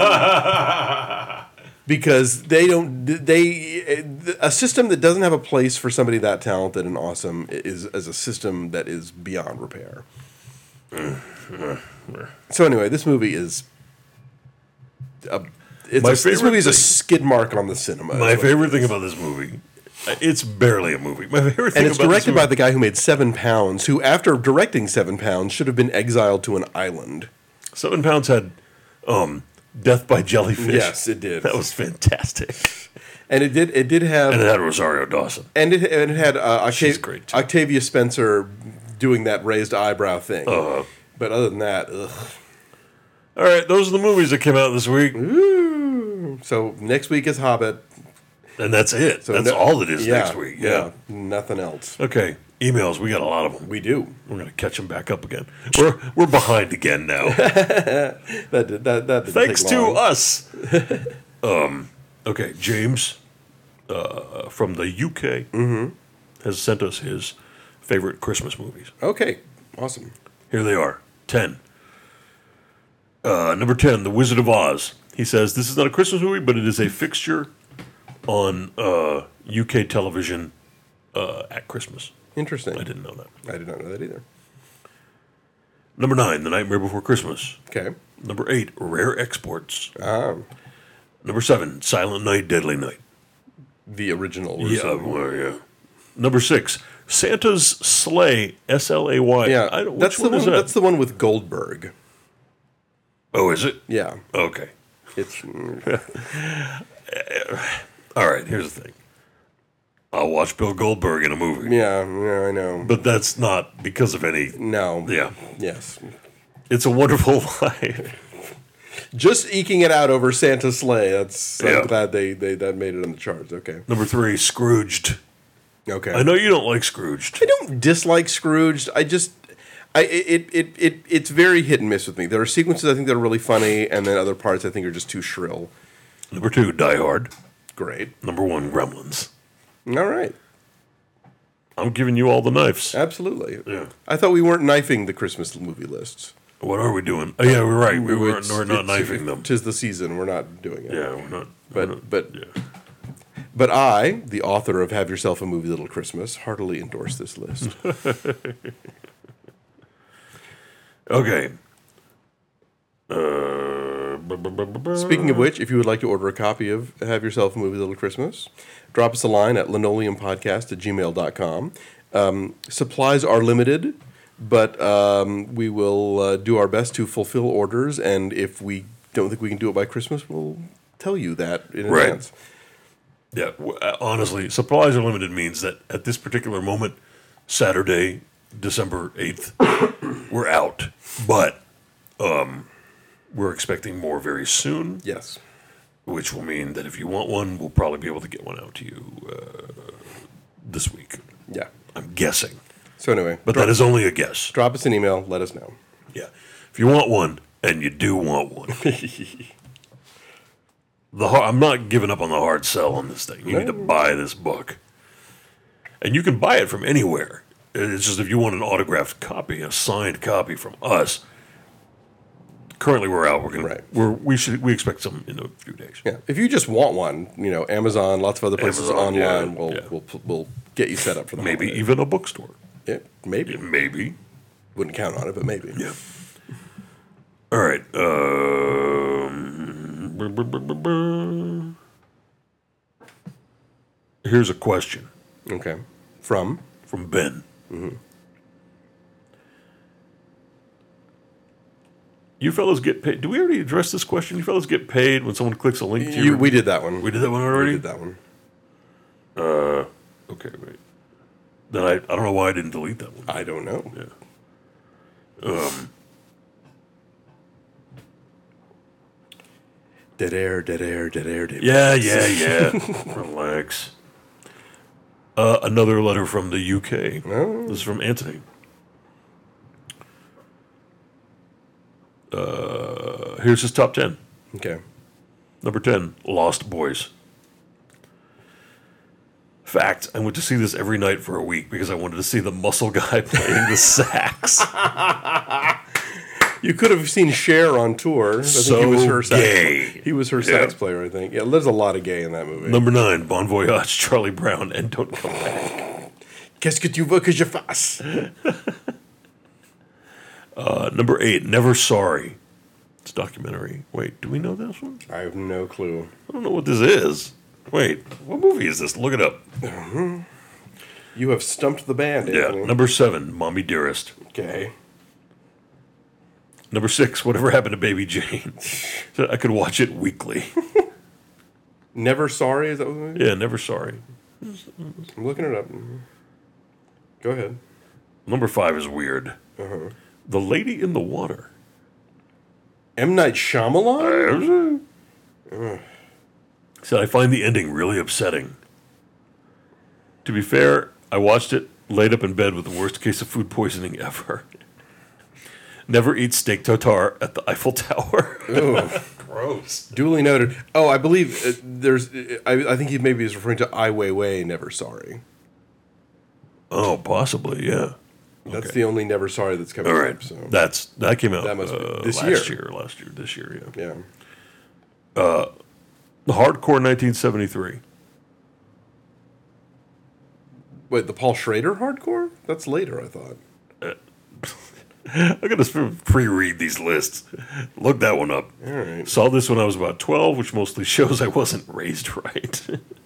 down. Because they don't, they, a system that doesn't have a place for somebody that talented and awesome is, is a system that is beyond repair. So anyway, this movie is. A, it's My a, this favorite movie is a thing- skid mark on the cinema. My is what it favorite is. thing about this movie, it's barely a movie. My favorite thing And it's about directed this by movie, the guy who made Seven Pounds, who, after directing Seven Pounds, should have been exiled to an island. Seven Pounds had um, Death by Jellyfish. Yes, it did. That was fantastic. And it did. It did have. And it had Rosario Dawson. And it, and it had uh, She's Octav- great, too. Octavia Spencer doing that raised eyebrow thing. Uh-huh. But other than that, ugh. All right, those are the movies that came out this week. So next week is Hobbit. And that's it. So that's no- all it is yeah, next week. Yeah. nothing else. Okay, emails. We got a lot of them. We do. We're going to catch them back up again. We're we're behind again now. That did, that that didn't Thanks take to long. us. um, okay, James uh, from the U K Mm-hmm. has sent us his favorite Christmas movies. Okay, awesome. Here they are. Ten. Uh, number ten, The Wizard of Oz. He says, this is not a Christmas movie, but it is a fixture on uh, U K television uh, at Christmas. Interesting. I didn't know that. I did not know that either. Number nine, The Nightmare Before Christmas. Okay. Number eight, Rare Exports. Um, Number seven, Silent Night, Deadly Night. the original. Yeah, Russo. well, yeah. Number six, Santa's Sleigh, S L A Y. Yeah, I don't, which that's the one one. is that? That's the one with Goldberg. Oh, is it? Yeah, Okay. it's All right, here's the thing. I'll watch Bill Goldberg in a movie. yeah, yeah. I know. But that's not because of any. No. Yeah. Yes. It's a Wonderful Life. Just eking it out over Santa's sleigh. That's. Yeah. I'm glad they, they that made it on the charts. Okay. Number three, Scrooged. Okay. I know you don't like Scrooged. I don't dislike Scrooge. I just, I it, it it it's very hit and miss with me. There are sequences I think that are really funny, and then other parts I think are just too shrill. Number two, Die Hard. Great. Number one, Gremlins. All right. I'm giving you all the knives. Absolutely. Yeah. I thought we weren't knifing the Christmas movie lists. What are we doing? Oh, yeah, we're right. We weren't, It's- we're not it's- knifing them. Tis the season. We're not doing it. Yeah, we're not. But we're not- but yeah. but I, the author of Have Yourself a Movie Little Christmas, heartily endorse this list. Okay. Uh, bu- bu- bu- bu- bu- Speaking of which, if you would like to order a copy of Have Yourself a Movie Little Christmas, drop us a line at linoleumpodcast at gmail dot com. Um, supplies are limited, but um, we will uh, do our best to fulfill orders, and if we don't think we can do it by Christmas, we'll tell you that in Right. advance. Yeah, w- uh, honestly, supplies are limited means that at this particular moment, Saturday, December eighth, we're out. But um, we're expecting more very soon, Yes. which will mean that if you want one, we'll probably be able to get one out to you uh, this week. Yeah. I'm guessing. So anyway, But drop, that is only a guess. drop us an email. Let us know. Yeah. If you want one, and you do want one, the har- I'm not giving up on the hard sell on this thing. You need to buy this book. And you can buy it from anywhere. It's just if you want an autographed copy, a signed copy from us. Currently, we're out. We're gonna. Right. We're we should we expect some in a few days. Yeah. If you just want one, you know, Amazon, lots of other places Amazon, yeah, online will yeah. will will get you set up for the Maybe holiday. even a bookstore. Yeah, maybe. Maybe. Wouldn't count on it, but maybe. Yeah. All right. Um, brr, brr, brr, brr, brr. Here's a question Okay. From from Ben. You fellas get paid. Do we already address this question? You fellas get paid when someone clicks a link to you, your... we did that one. We did that one We already? did that one. Uh, okay, wait. Then I, I don't know why I didn't delete that one. I don't know. Yeah. Um, Dead air, dead air, dead air, dead yeah, yeah, yeah. Relax. Uh, another letter from the U K. Oh. This is from Anthony. Uh, here's his top ten. Okay. Number ten, Lost Boys. Fact, I went to see this every night for a week because I wanted to see the muscle guy playing the sax. You could have seen Cher on tour. I think So he was her sax gay. He was her Yeah. sax player, I think. Yeah, there's a lot of gay in that movie. Number nine, Bon Voyage, Charlie Brown, and Don't Come Back. Qu'est-ce que tu veux que je fasse? Uh, number eight, Never Sorry. It's a documentary. Wait, do we know this one? I have no clue. I don't know what this is. Wait, what movie is this? Look it up. You have stumped the band, Anthony. Yeah, number seven, Mommy Dearest. Okay. Number six, Whatever Happened to Baby Jane. So I could watch it weekly. Never Sorry? Is that what it is? Yeah, Never Sorry. I'm looking it up. Go ahead. Number five is weird. Uh-huh. The Lady in the Water. M. Night Shyamalan? Uh, Said I find the ending really upsetting. To be fair, I watched it laid up in bed with the worst case of food poisoning ever. Never eat steak tartare at the Eiffel Tower. Ooh. Gross. Duly noted. Oh, I believe uh, there's. Uh, I, I think he maybe is referring to Ai Weiwei, Never Sorry. Oh, possibly, yeah. That's Okay. the only Never Sorry that's coming All right. up. So That's that came out That must be uh, this last year. year. Last year, this year, yeah. yeah. The Hardcore nineteen seventy-three. Wait, the Paul Schrader hardcore? That's later, I thought. I'm gonna sp- pre-read these lists. Look that one up. All right. Saw this when I was about twelve, which mostly shows I wasn't raised right.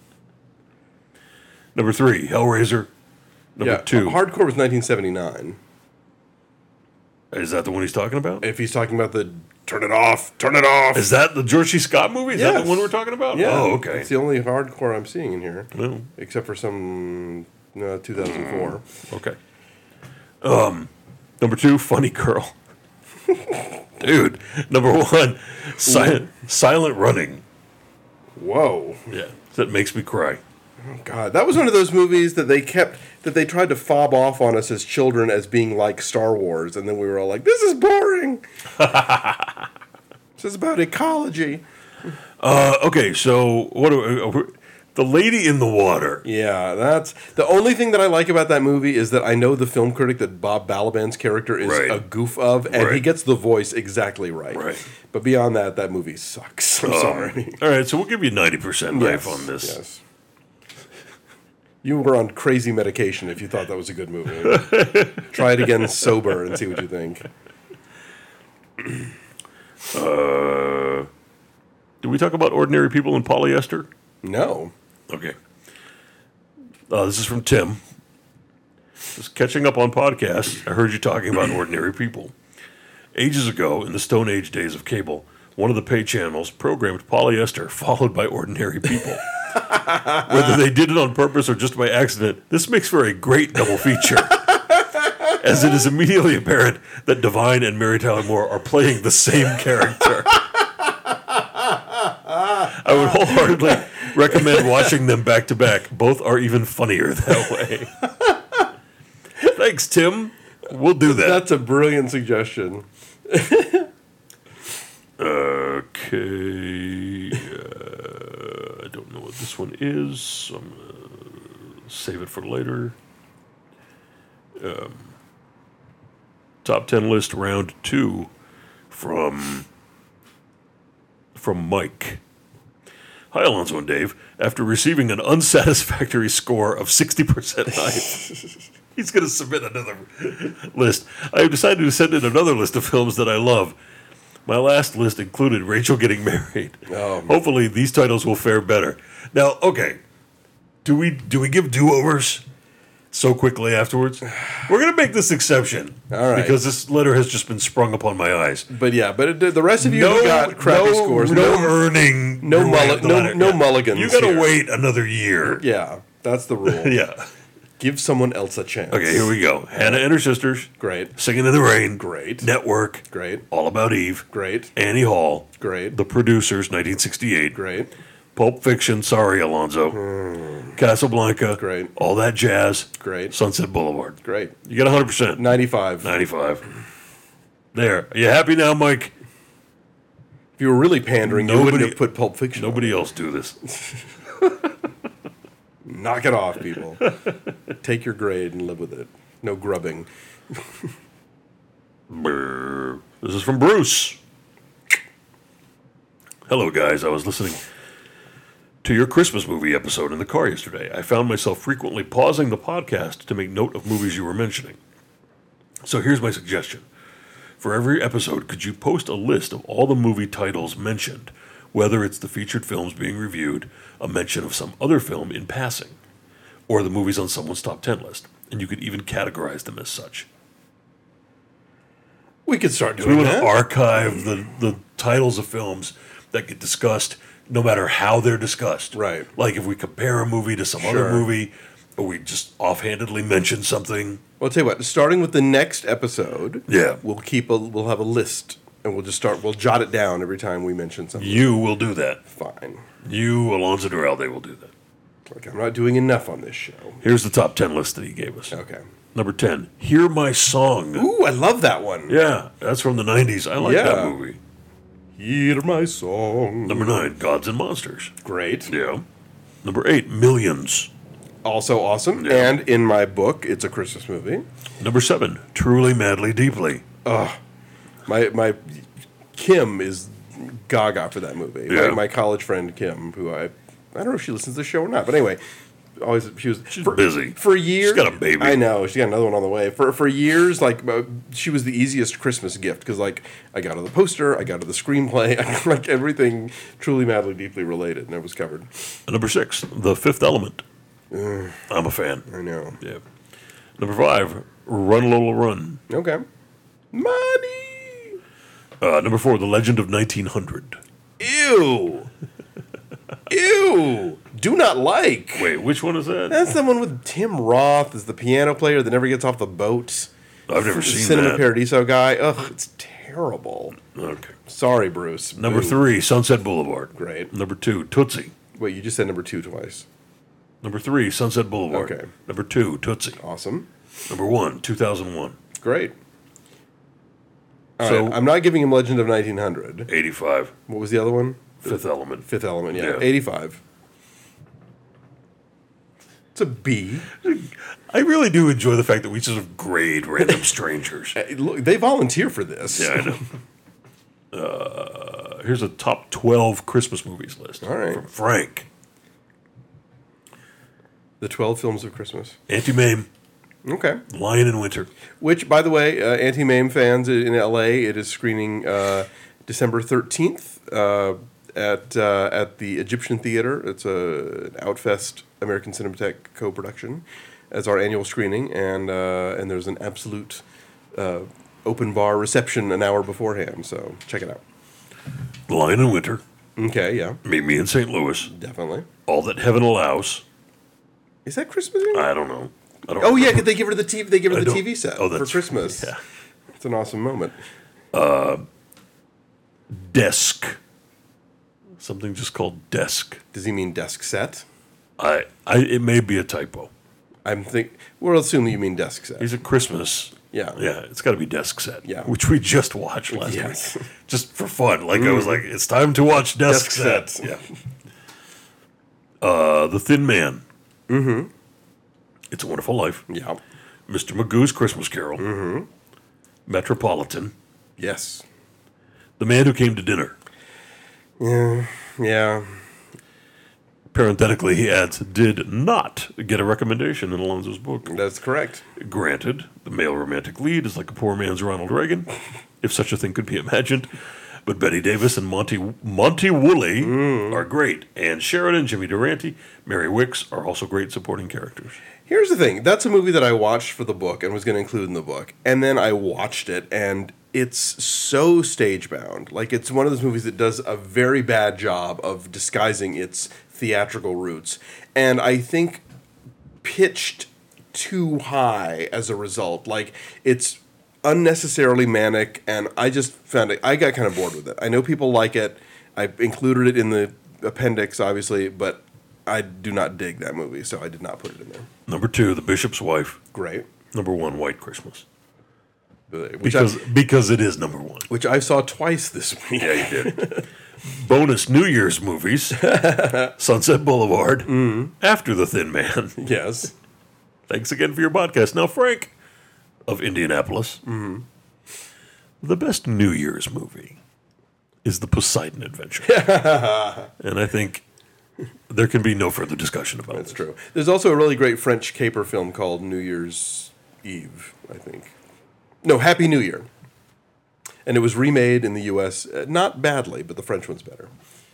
Number three, Hellraiser. Number yeah. two, Hardcore was nineteen seventy-nine. is that the one he's talking about? If he's talking about the turn it off, turn it off. Is that the George C. Scott movie? Is that Yes. the one we're talking about? Yeah. Oh, okay. It's the only hardcore I'm seeing in here, Well, except for some uh, two thousand four. okay. Um, number two, Funny Girl. Dude. Number one, Silent, Silent Running. Whoa. Yeah. That makes me cry. God, that was one of those movies that they kept that they tried to fob off on us as children as being like Star Wars, and then we were all like, "This is boring. This is about ecology." Uh, okay, so what do we, uh, The Lady in the Water. Yeah, that's the only thing that I like about that movie is that I know the film critic that Bob Balaban's character is Right. a goof of, and he Right. gets the voice exactly right. Right. But beyond that, that movie sucks. I'm sorry. All right, so we'll give you ninety percent knife Yes, on this. Yes. You were on crazy medication if you thought that was a good movie. Try it again sober and see what you think. Uh, did we talk about Ordinary People in Polyester? No. Okay. Uh, this is from Tim. Just catching up on podcasts, I heard you talking about Ordinary People. Ages ago, in the Stone Age days of cable, one of the pay channels programmed Polyester followed by Ordinary People. Whether they did it on purpose or just by accident, this makes for a great double feature. As it is immediately apparent that Divine and Mary Tyler Moore are playing the same character. I would wholeheartedly recommend watching them back to back. Both are even funnier that way. Thanks, Tim. We'll do that. That's a brilliant suggestion. Okay. Uh, I don't know what this one is. So I'm going to save it for later. Um, top ten list round two from, from Mike. Hi, Alonzo and Dave. After receiving an unsatisfactory score of sixty percent knife, he's going to submit another list. I have decided to send in another list of films that I love. My last list included Rachel Getting Married. Oh. Hopefully, these titles will fare better. Now, okay, do we do we give do-overs so quickly afterwards? We're going to make this exception. All right. Because this letter has just been sprung upon my eyes. But yeah, but it, the rest of you who got crappy no, scores, no, no, earning, no your way mulli- up the no- ladder. no mulligans You got to here. wait another year. yeah, that's the rule. Yeah. Give someone else a chance. Okay, here we go. Hannah and Her Sisters. Great, Singing in the Rain. Great. Network. great, All About Eve. great, Annie Hall. great, The Producers, nineteen sixty-eight. great, Pulp Fiction, sorry, Alonzo. Casablanca. Great. All That Jazz. great, Sunset Boulevard. great. You got one hundred percent. ninety-five. ninety-five. There. Are you happy now, Mike? If you were really pandering, you wouldn't Nobody- have put Pulp Fiction on. Nobody else do this. Knock it off, people. Take your grade and live with it. No grubbing. Brr. This is from Bruce. Hello, guys. I was listening to your Christmas movie episode in the car yesterday. I found myself frequently pausing the podcast to make note of movies you were mentioning. So here's my suggestion. For every episode, could you post a list of all the movie titles mentioned, whether it's the featured films being reviewed, a mention of some other film in passing, or the movies on someone's top ten list? And you could even categorize them as such. We could start So we doing want to that. archive the, the titles of films that get discussed, no matter how they're discussed. Right. Like if we compare a movie to some Sure. other movie, or we just offhandedly mention something. Well, I'll tell you what. Starting with the next episode, Yeah. we'll keep a we'll have a list, and we'll just start. We'll jot it down every time we mention something. You will do that. Fine. You, Alonzo Duralde, will do that. Okay, I'm not doing enough on this show. Here's the top ten list that he gave us. Okay. Number ten, Hear My Song. Ooh, I love that one. Yeah, that's from the nineties. I like Yeah. that movie. Hear my song. Number nine, Gods and Monsters. Great. Yeah. Number eight, Millions. Also awesome. Yeah. And in my book, it's a Christmas movie. Number seven, Truly, Madly, Deeply. My my Kim is gaga for that movie. Yeah. My, my college friend Kim, who I I don't know if she listens to the show or not, but anyway, always she was She's for, busy. for years. She's got a baby. I know she got another one on the way. For for years, like uh, she was the easiest Christmas gift because like I got her the poster, I got her the screenplay, I got, like everything truly madly deeply related, and it was covered. Number six, The Fifth Element. I'm a fan. I know. Yeah. Number five, Run Lola Run. Okay, money. Uh, number four, The Legend of nineteen hundred. Ew. Ew. Do not like. Wait, which one is that? That's the one with Tim Roth as the piano player that never gets off the boat. I've never The seen Cinema that. Paradiso guy. Ugh, it's terrible. Okay. Sorry, Bruce. Number Boo. three, Sunset Boulevard. Great. Number two, Tootsie. Wait, you just said number two twice. Number three, Sunset Boulevard. Okay. Number two, Tootsie. Awesome. Number one, two thousand one. Great. All So- right, I'm not giving him Legend of nineteen hundred. eighty-five, What was the other one? Fifth Element. Fifth Element, yeah. Yeah. eighty-five. It's a B. I really do enjoy the fact that we sort of grade random strangers. Uh, Look, they volunteer for this. Yeah, I know. Uh, here's a top twelve Christmas movies list. All right. From Frank. The twelve Films of Christmas. Anti-Mame, Okay. Lion in Winter. Which, by the way, uh, Anti-Mame fans in L A, it is screening uh, December thirteenth uh, at uh, at the Egyptian Theater. It's a, an Outfest American Cinematheque co-production as our annual screening, and uh, and there's an absolute uh, open bar reception an hour beforehand, so check it out. Lion in Winter. Okay, yeah, Meet Me in Saint Louis. definitely. All That Heaven Allows. Is that Christmas? I don't know. I don't Oh yeah, remember. they give her the T V. They give her I the don't- T V set oh, for that's- Christmas. yeah. It's an awesome moment. Desk. Something just called Desk. Does he mean desk set? I, I it may be a typo. I'm think. We'll assume that you mean desk set. He's a Christmas. Yeah. Yeah, it's got to be Desk Set. Yeah. Which we just watched last Yes. week. Just for fun. Like I was like, it's time to watch Desk, Desk Set. Set. Yeah. Uh, The Thin Man. Mm-hmm. It's a Wonderful Life. Yeah. Mister Magoo's Christmas Carol. Mm-hmm. Metropolitan. Yes. The Man Who Came to Dinner. Yeah. Parenthetically, he adds, did not get a recommendation in Alonzo's book. That's correct. Granted, the male romantic lead is like a poor man's Ronald Reagan, if such a thing could be imagined. But Betty Davis and Monty Monty Woolley are great. And Sheridan, Jimmy Durante, Mary Wicks are also great supporting characters. Here's the thing. That's a movie that I watched for the book and was going to include in the book. And then I watched it, and it's so stage-bound. Like, it's one of those movies that does a very bad job of disguising its theatrical roots. And I think pitched too high as a result. Like, it's unnecessarily manic, and I just found it, I got kind of bored with it. I know people like it. I included it in the appendix, obviously, but I do not dig that movie, so I did not put it in there. Number two, The Bishop's Wife. Great. Number one, White Christmas. Which, Because I, because it is number one. which I saw twice this week. Yeah, you did. Bonus New Year's movies. Sunset Boulevard. After The Thin Man. Yes. Thanks again for your podcast. Now, Frank of Indianapolis. The best New Year's movie is The Poseidon Adventure. And I think there can be no further discussion about That's it. true. There's also a really great French caper film called New Year's Eve, I think. No, Happy New Year. And it was remade in the U S, uh, not badly, but the French one's better.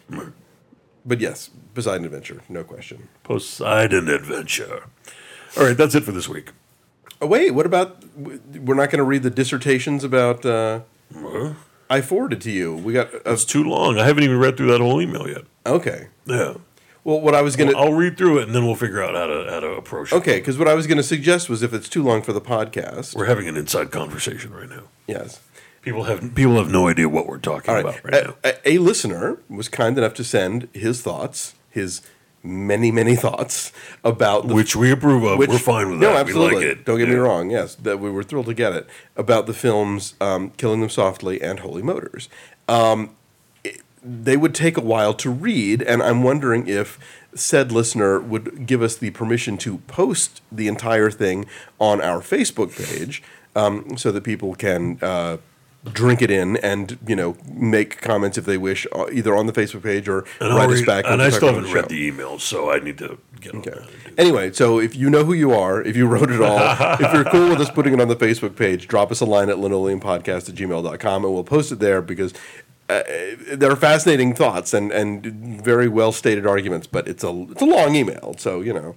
But yes, Poseidon Adventure, no question. Poseidon Adventure. All right, that's it for this week. Oh, wait, what about, we're not going to read the dissertations about, uh, Huh? I forwarded to you. We got, uh, It's too long. I haven't even read through that whole email yet. okay. Yeah. Well, what I was going to, I'll read through it, and then we'll figure out how to how to approach it. okay, because what I was going to suggest was if it's too long for the podcast. We're having an inside conversation right now. Yes. People have people have no idea what we're talking All right. about right now. A, a, a listener was kind enough to send his thoughts, his many, many thoughts about the Which we approve of. Which- We're fine with no, that. absolutely. We like it. Don't get me Yeah. wrong. Yes, that we were thrilled to get it about the films um, "Killing Them Softly" and "Holy Motors." Um, it- they would take a while to read, and I'm wondering if said listener would give us the permission to post the entire thing on our Facebook page, um, so that people can. Uh, drink it in and, you know, make comments if they wish, uh, either on the Facebook page or And, write I'll us read- back. when and we I talk still about haven't the read show. the emails, so I need to get on Okay. that. and do that. Anyway, so if you know who you are, if you wrote it all, if you're cool with us putting it on the Facebook page, drop us a line at linoleumpodcast at gmail dot com and we'll post it there because uh, they're fascinating thoughts and, and very well stated arguments, but it's a it's a long email, so you know.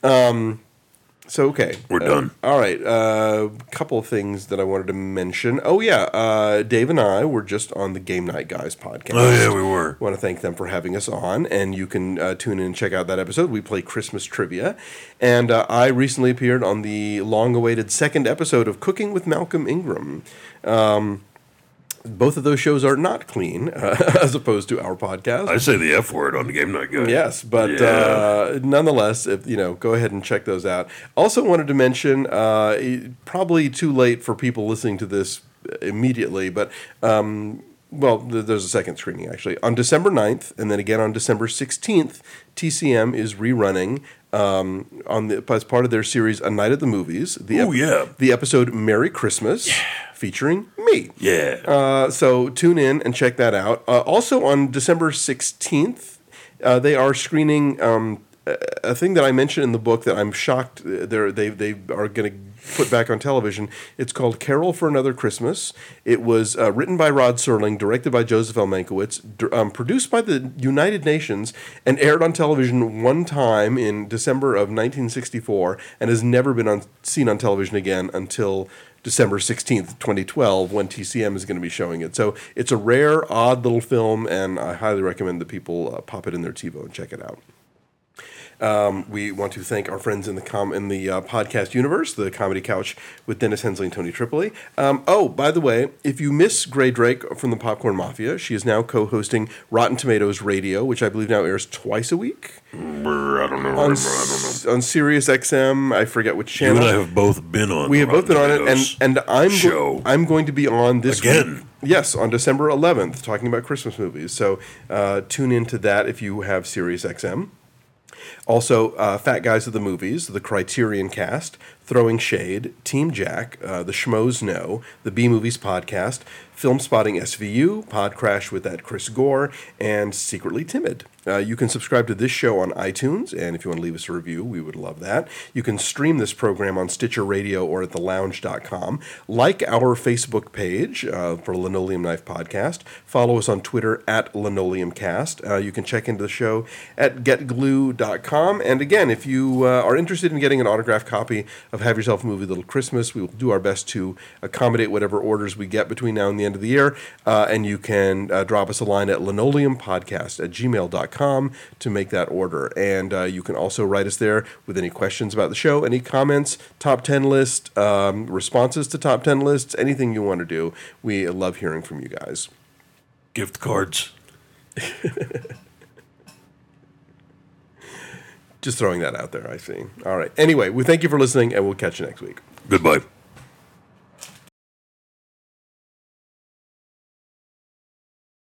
Um, so okay, We're Uh, done. all right, a uh, couple of things that I wanted to mention. Oh yeah, uh, Dave and I were just on the Game Night Guys podcast. Oh, yeah, we were. Want to thank them for having us on, and you can uh, tune in and check out that episode. We play Christmas trivia, and uh, I recently appeared on the long-awaited second episode of Cooking with Malcolm Ingram. Um, both of those shows are not clean, uh, as opposed to our podcast. I say the F word on the Game Night Guy. Yes, but Yeah. uh, nonetheless, if you know, go ahead and check those out. Also, wanted to mention, uh, probably too late for people listening to this immediately, but um, well, th- there's a second screening actually on December ninth, and then again on December sixteenth. T C M is rerunning um, on the as part of their series A Night at the Movies. The Ooh, yeah. the episode Merry Christmas, featuring me. Yeah. Uh, so tune in and check that out. Uh, also on December sixteenth, uh, they are screening um, a a thing that I mentioned in the book that I'm shocked they're, they they are going to put back on television. It's called Carol for Another Christmas. It was uh, written by Rod Serling, directed by Joseph L. Mankiewicz, d- um, produced by the United Nations, and aired on television one time in December of nineteen sixty-four, and has never been on, seen on television again until December sixteenth, twenty twelve, when T C M is going to be showing it. So it's a rare, odd little film, and I highly recommend that people uh, pop it in their TiVo and check it out. Um, we want to thank our friends in the com in the uh, podcast universe, the Comedy Couch with Dennis Hensley and Tony Tripoli. Um, oh, by the way, if you miss Gray Drake from the Popcorn Mafia, she is now co-hosting Rotten Tomatoes Radio, which I believe now airs twice a week Brr, I don't know. on I don't know. S- on Sirius X M. I forget which You channel. and I have both been on. We the have both been on Rotten it, and Tomatoes and I'm go- show. I'm going to be on this Again? week. Yes, on December eleventh, talking about Christmas movies. So uh, tune into that if you have Sirius X M. Also, uh, Fat Guys of the Movies, the Criterion Cast, Throwing Shade, Team Jack, uh, the Schmoes Know, the B Movies Podcast, Film Spotting S V U, Pod Crash with that Chris Gore, and Secretly Timid. Uh, you can subscribe to this show on iTunes, and if you want to leave us a review, we would love that. You can stream this program on Stitcher Radio or at the lounge dot com. Like our Facebook page uh, for Linoleum Knife Podcast. Follow us on Twitter at LinoleumCast. Uh, you can check into the show at get glue dot com. And again, if you uh, are interested in getting an autographed copy of Have Yourself a Movie Little Christmas, we will do our best to accommodate whatever orders we get between now and the end of the year. Uh, and you can uh, drop us a line at linoleumpodcast at gmail dot com to make that order. And uh, you can also write us there with any questions about the show, any comments, top ten list, um, responses to top ten lists, anything you want to do. We love hearing from you guys. Gift cards. Just throwing that out there, I see. All right. Anyway, we thank you for listening, and we'll catch you next week. Goodbye.